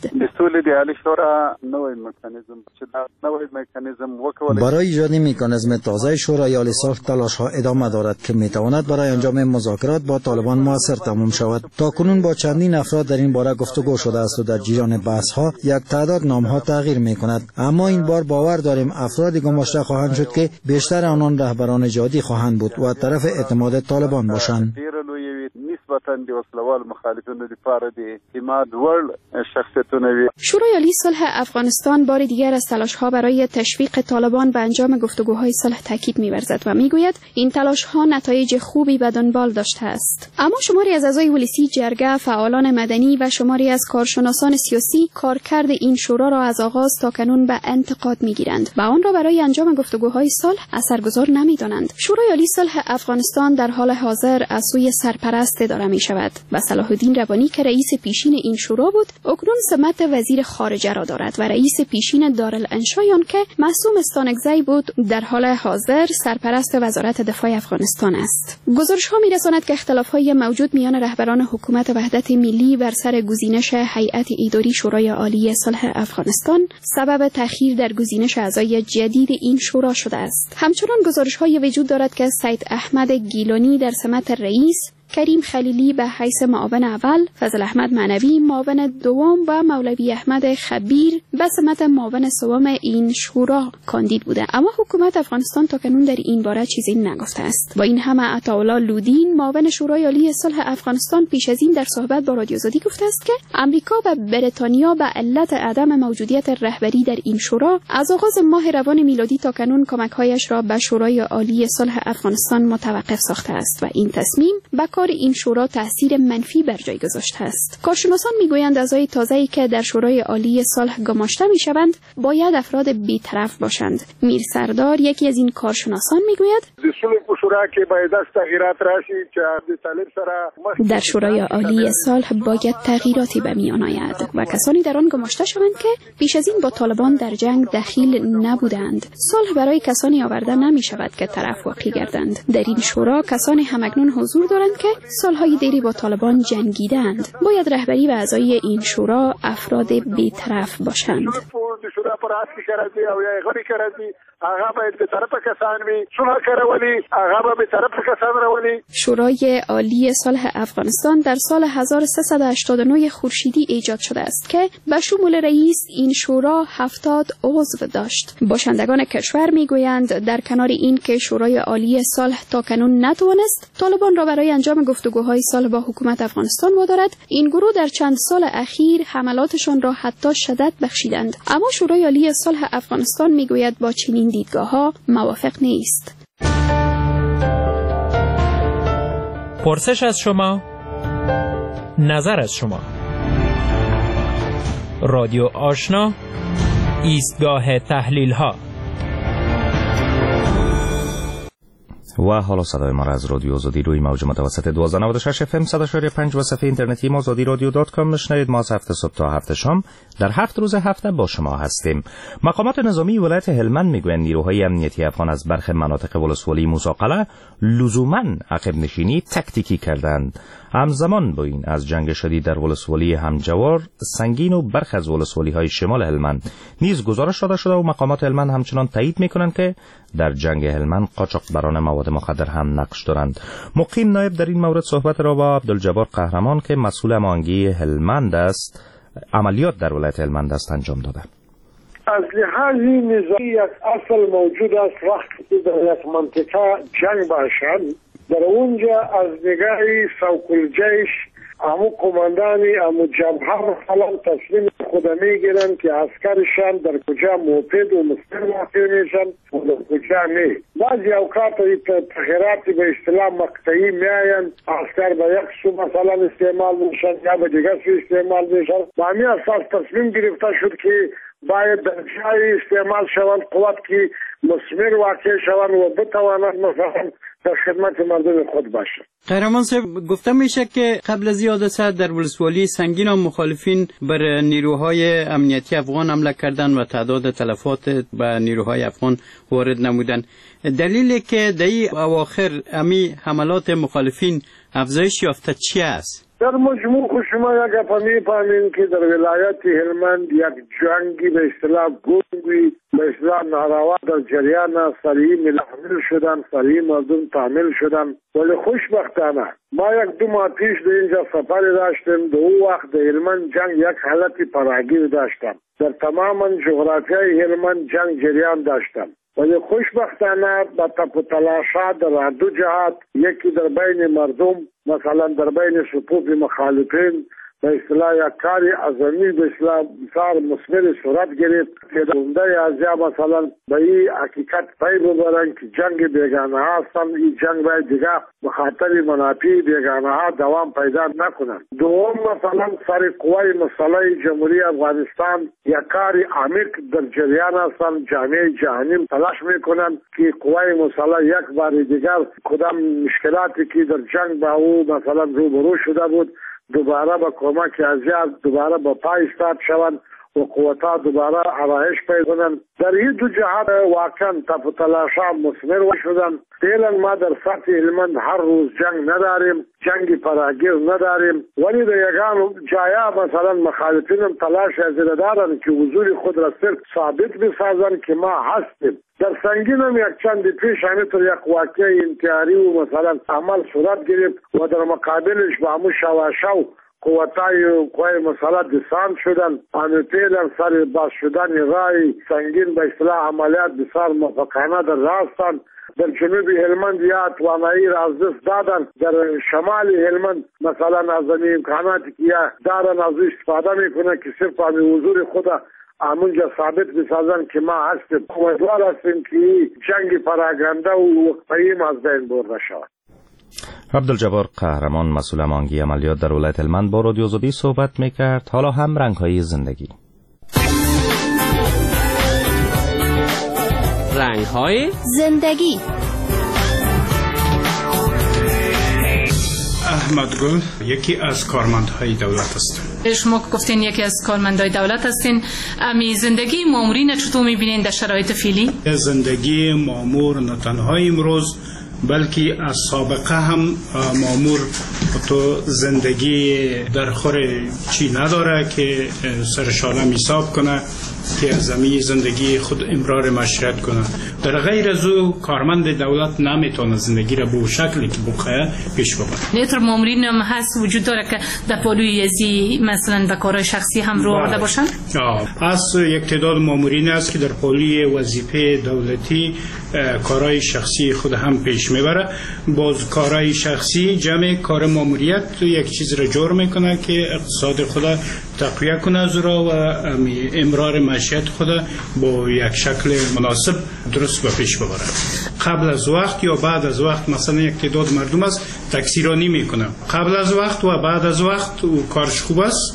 برای ایجاد مکانیزم تازه شورای عالی صلح تلاش‌ها ادامه دارد که می‌تواند برای انجام مذاکرات با طالبان موثر تمام شود. تاکنون با چندین افراد در این باره گفتگو شده است و در جریان بحث‌ها یک تعداد نام‌ها تغییر می‌کند، اما این بار باور داریم افرادی گماشته خواهند شد که بیشتر آنان رهبران جهادی خواهند بود و طرف اعتماد طالبان باشند. شورای عالی صلح افغانستان بار دیگر از تلاش‌ها برای تشویق طالبان به انجام گفتگوهای صلح تاکید می‌ورزد و می‌گوید این تلاش‌ها نتایج خوبی به دنبال داشته است. اما شماری از اعضای ولسی جرگه، فعالان مدنی و شماری از کارشناسان سیاسی کارکرد این شورا را از آغاز تا کنون به انتقاد می‌گیرند و آن را برای انجام گفتگوهای صلح اثرگذار نمی‌دانند. شورای عالی صلح افغانستان در حال حاضر از سوی سرپرست اداره می شود و صلاح الدین روانی که رئیس پیشین این شورا بود اکنون سمت وزیر خارجه را دارد و رئیس پیشین دارالانشایان که معصوم استانکزی بود در حال حاضر سرپرست وزارت دفاع افغانستان است. گزارش ها می رساند که اختلاف های موجود میان رهبران حکومت وحدت ملی بر سر گزینش هیئت اداری شورای عالی صلح افغانستان سبب تأخیر در گزینش اعضای جدید این شورا شده است. همچنان گزارش های وجود دارد که سید احمد گیلانی در سمت رئیس، کریم خلیلی به حیث معاون اول، فضل احمد معنوی معاون دوم و مولوی احمد خبیر به سمت معاون سوم این شورا کاندید بوده، اما حکومت افغانستان تاکنون در این باره چیزی نگفته است. با این همه عطاالله لودین معاون شورای عالی صلح افغانستان پیش از این در صحبت با رادیو آزادی گفته است که امریکا و بریتانیا به علت عدم موجودیت رهبری در این شورا از آغاز ماه روان میلادی تاکنون کمک‌هایش را به شورای عالی صلح افغانستان متوقف ساخته است و این تصمیم به کار این شورا تأثیر منفی بر جای گذاشته است. کارشناسان میگویند اعضای تازه‌ای که در شورای عالی صلح گماشته میشوند باید افراد بی‌طرف باشند. میر سردار یکی از این کارشناسان میگوید در شورای عالی صلح باید تغییراتی به میان آید و کسانی در آن گماشته شوند که پیش از این با طالبان در جنگ دخیل نبودند. صلح برای کسانی آورده نمی شود که طرف واقع گردند. در این شورا کسانی همکنون حضور دارند که سالهای دیری با طالبان جنگیدند. باید رهبری و اعضای این شورا افراد بی‌طرف باشند. شورای عالی صلح افغانستان در سال هزار و سیصد و هشتاد و نه خورشیدی ایجاد شده است که به شمول رئیس این شورا هفتاد عضو داشت. باشندگان کشور میگویند در کنار این که شورای عالی صلح تاکنون نتوانست طالبان را برای انجام گفتگوهای صلح با حکومت افغانستان وادارد، این گروه در چند سال اخیر حملاتشان را حتی شدت بخشیدند، اما شورای عالی صلح افغانستان میگوید با چنین دیدگاه‌ها موافق نیست. پرسش از شما، نظر از شما. رادیو آشنا، ایستگاه تحلیل ها. و حالا صدای ما را از رادیو آزادی روی موج متوسط دوازده نود و شش اف ام صد و شش پنج و صفحه اینترنتی ما آزادی رادیو دات کام میشنوید. ما از هفت صبح تا هفت شام در هفت روز هفته با شما هستیم. مقامات نظامی ولایت هلمند میگویند نیروهای امنیتی افغان از برخی مناطق ولسوالی موسی لزوما عقب نشینی تکتیکی کردند. همزمان با این از جنگ شدید در ولسوالی همجوار، سنگین و برخی از ولسوالی‌های شمال هلمند نیز گزارش داده شده و مقامات هلمند همچنان تایید می‌کنند که در جنگ هلمند قاچاقبران مواد مخدر هم نقش دارند. مقیم نایب در این مورد صحبت را با عبدالجبار قهرمان که مسئول امانگی هلمند است، عملیات در ولایت هلمند است، انجام داده. از لحاظ نظامی یک اصل موجود است وقتی که در یک منطقه جنگ باشد، در اونجا از نگاه سوق الجیش امو قماندانی امو جبهه مثلا تصمیم خود میگیرن که عسکرشان در کجا موفد و مستر واقع میشن و در کجا نه. بعضی اوقات تغییراتی به اصطلاح مقطعی میاین، عسکر به یک سو مثلا استعمال میشن یا به دیگر سو استعمال میشن. با همین اساس تصمیم گرفته شد که باید در جای استعمال شوند قوت که مثمر واقع شوند و بتواند مثلا در خدمت مردم خود باشه. قهرمان صاحب، گفته میشه که قبل از حادثه در ولسوالی سنگین و مخالفین بر نیروهای امنیتی افغان حمله کردند و تعداد تلفات به نیروهای افغان وارد نمودند. دلیلی که در این اواخر امی حملات مخالفین افزایش یافته چی است؟ در مجموع شما یک اپا میفهمین که در ولایت هلمند یک جنگی به اصطلاح گنگی به اصطلاح ناروا در جریان است. سریع ملحمل شدن، سریع مردم تعمیل شدن، ولی خوشبختانه ما یک دو ماه پیش در اینجا سفر داشتیم. در اون وقت در هلمند جنگ یک حالت پراگیر داشتم، در تماما جغرافیای هلمند جنگ جریان داشتم، ولی خوشبختانه با تپ و تلاشات در دو جهات، یکی در بین مردم مثلا در بین صفوف مخالفین به اصطلاح یک کاری عظیمی به اصطلاح بسیار مثمر صورت گرفت که عمده ازیا مثلا به این حقیقت پی ببرن که جنگ بیگانه ها هستن. این جنگ باید دیگه بخاطر منافع بیگانه ها دوام پیدا نکنن. دوم مثلا سر قوای مسلح جمهوری افغانستان یک کاری عمیق در جریان هستن. جامعه جهانی تلاش میکنن که قوای مسلح یک بار دیگر کدام مشکلاتی که در جنگ با او مثلا روبرو شده بود دوباره با کمک ازیاد دوباره با پای استاد شوند و قوتا دوباره آرایش پیدا کنند. در این دو جهات واقعا تپ و تلاشا مثمر شدن. فعلا ما در سطح هلمند هر روز جنگ نداریم، جنگ پراگیر نداریم، ولی در یگان جایا مثلا مخالفین تلاش از دارن که حضور خود را صرف ثابت بسازن که ما هستیم. در سنگین هم یک چند پیش همینطور یک واقع انتحاری و مثلا عمل صورت گرفت و در مقابلش با همون شواشو قوتای و قوای مسلح دسان شدن. همه پیلن سر باز شدن رای سنگین به اصطلاح عملیات بسیار موفقانه در راستان. در جنوب هلمند یا توانایی را از دست دادن. در شمال هلمند مثلا از این امکاناتی که دارن از استفاده میکنن که صرف همین حضور خود همونجا ثابت بسازن که ما هستیم. امیدوار هستیم که جنگ پراگنده و وقتیم از بین برده شود. عبدالجبار قهرمان مسئول امانگی عملیات در ولایت هلمند با رادیو آزادی صحبت میکرد. حالا هم رنگ‌های زندگی. رنگ‌های زندگی. احمد گل یکی از کارمندهای دولت است. شما گفتین یکی از کارمندهای دولت هستین. امی زندگی مامورین چطور می‌بینین در شرایط فعلی؟ زندگی مامور نه تنها امروز بلکه از سابقه هم مامور تو زندگی در خور چی نداره که سرشالم حساب کنه که از زمین زندگی خود امرار معاشرت کنه. در غیر از او کارمند دولت نمیتونه زندگی را به شکلی که بخواه پیش ببره. نیتر مامورین هم هست وجود داره که در پالوی ازی مثلا به کارهای شخصی هم رو آورده باشن؟ از یک تعداد مامورین است که در پالوی وظیفه دولتی کارهای شخصی خود هم پیش میبره. باز کارهای شخصی جمع کار ماموریت یک چیز را جور میکنه که اقتصاد خود تقویه کنه از را و امرار معیشت خود با یک شکل مناسب درست به پیش ببره. قبل از وقت یا بعد از وقت مثلا یک تعداد مردم است تکثیرانی میکنه. قبل از وقت و بعد از وقت او کارش خوب است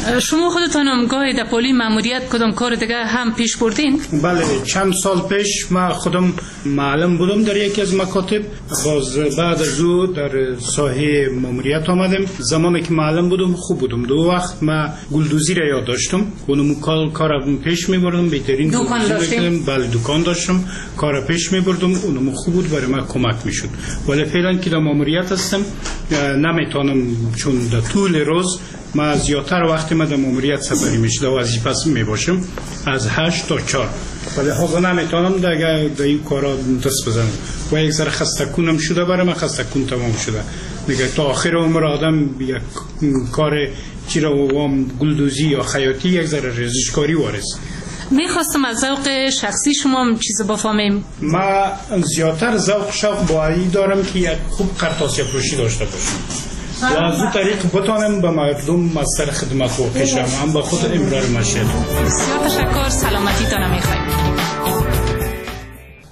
شما خودتان هم گاهی در پلی ماموریت کدام کار دیگه هم پیش بردین؟ بله، چند سال پیش من خودم معلم بودم در یکی از مکاتب. باز بعد از او در ساحه ماموریت آمدم. زمانی که معلم بودم خوب بودم. دو وقت من گلدوزی را یاد داشتم. اونم کارم پیش میبردم. بهترین دکان داشتیم؟ بله، دکان داشتم. کار پیش میبردم. اونم خوب بود، برای من کمک میشد. ولی فعلا که در ماموریت هستم نمیتونم، چون در طول روز ما زیادتر وقتی ما در ماموریت سفری میشه، در وظیفه میباشم از هشت تا چهار. ولی حالا نمیتونم دیگه در این کارا دست بزنم و یک ذره خسته کنم شده، برای من خسته کن تمام شده دیگه. تا آخر عمر آدم یک کار چی را وام گلدوزی یا خیاطی یک ذره ریزشکاری وارث. میخواستم از ذوق شخصی شما هم چیز بفهمیم. ما زیادتر ذوق شوق با این دارم که یک خوب قرطاسی فروشی داشته باشم و از اون طریق بتانم به مردم از سر خدمت واقع شم، هم به خود امرار مشهد. بسیار تشکر، سلامتی تان میخوایم.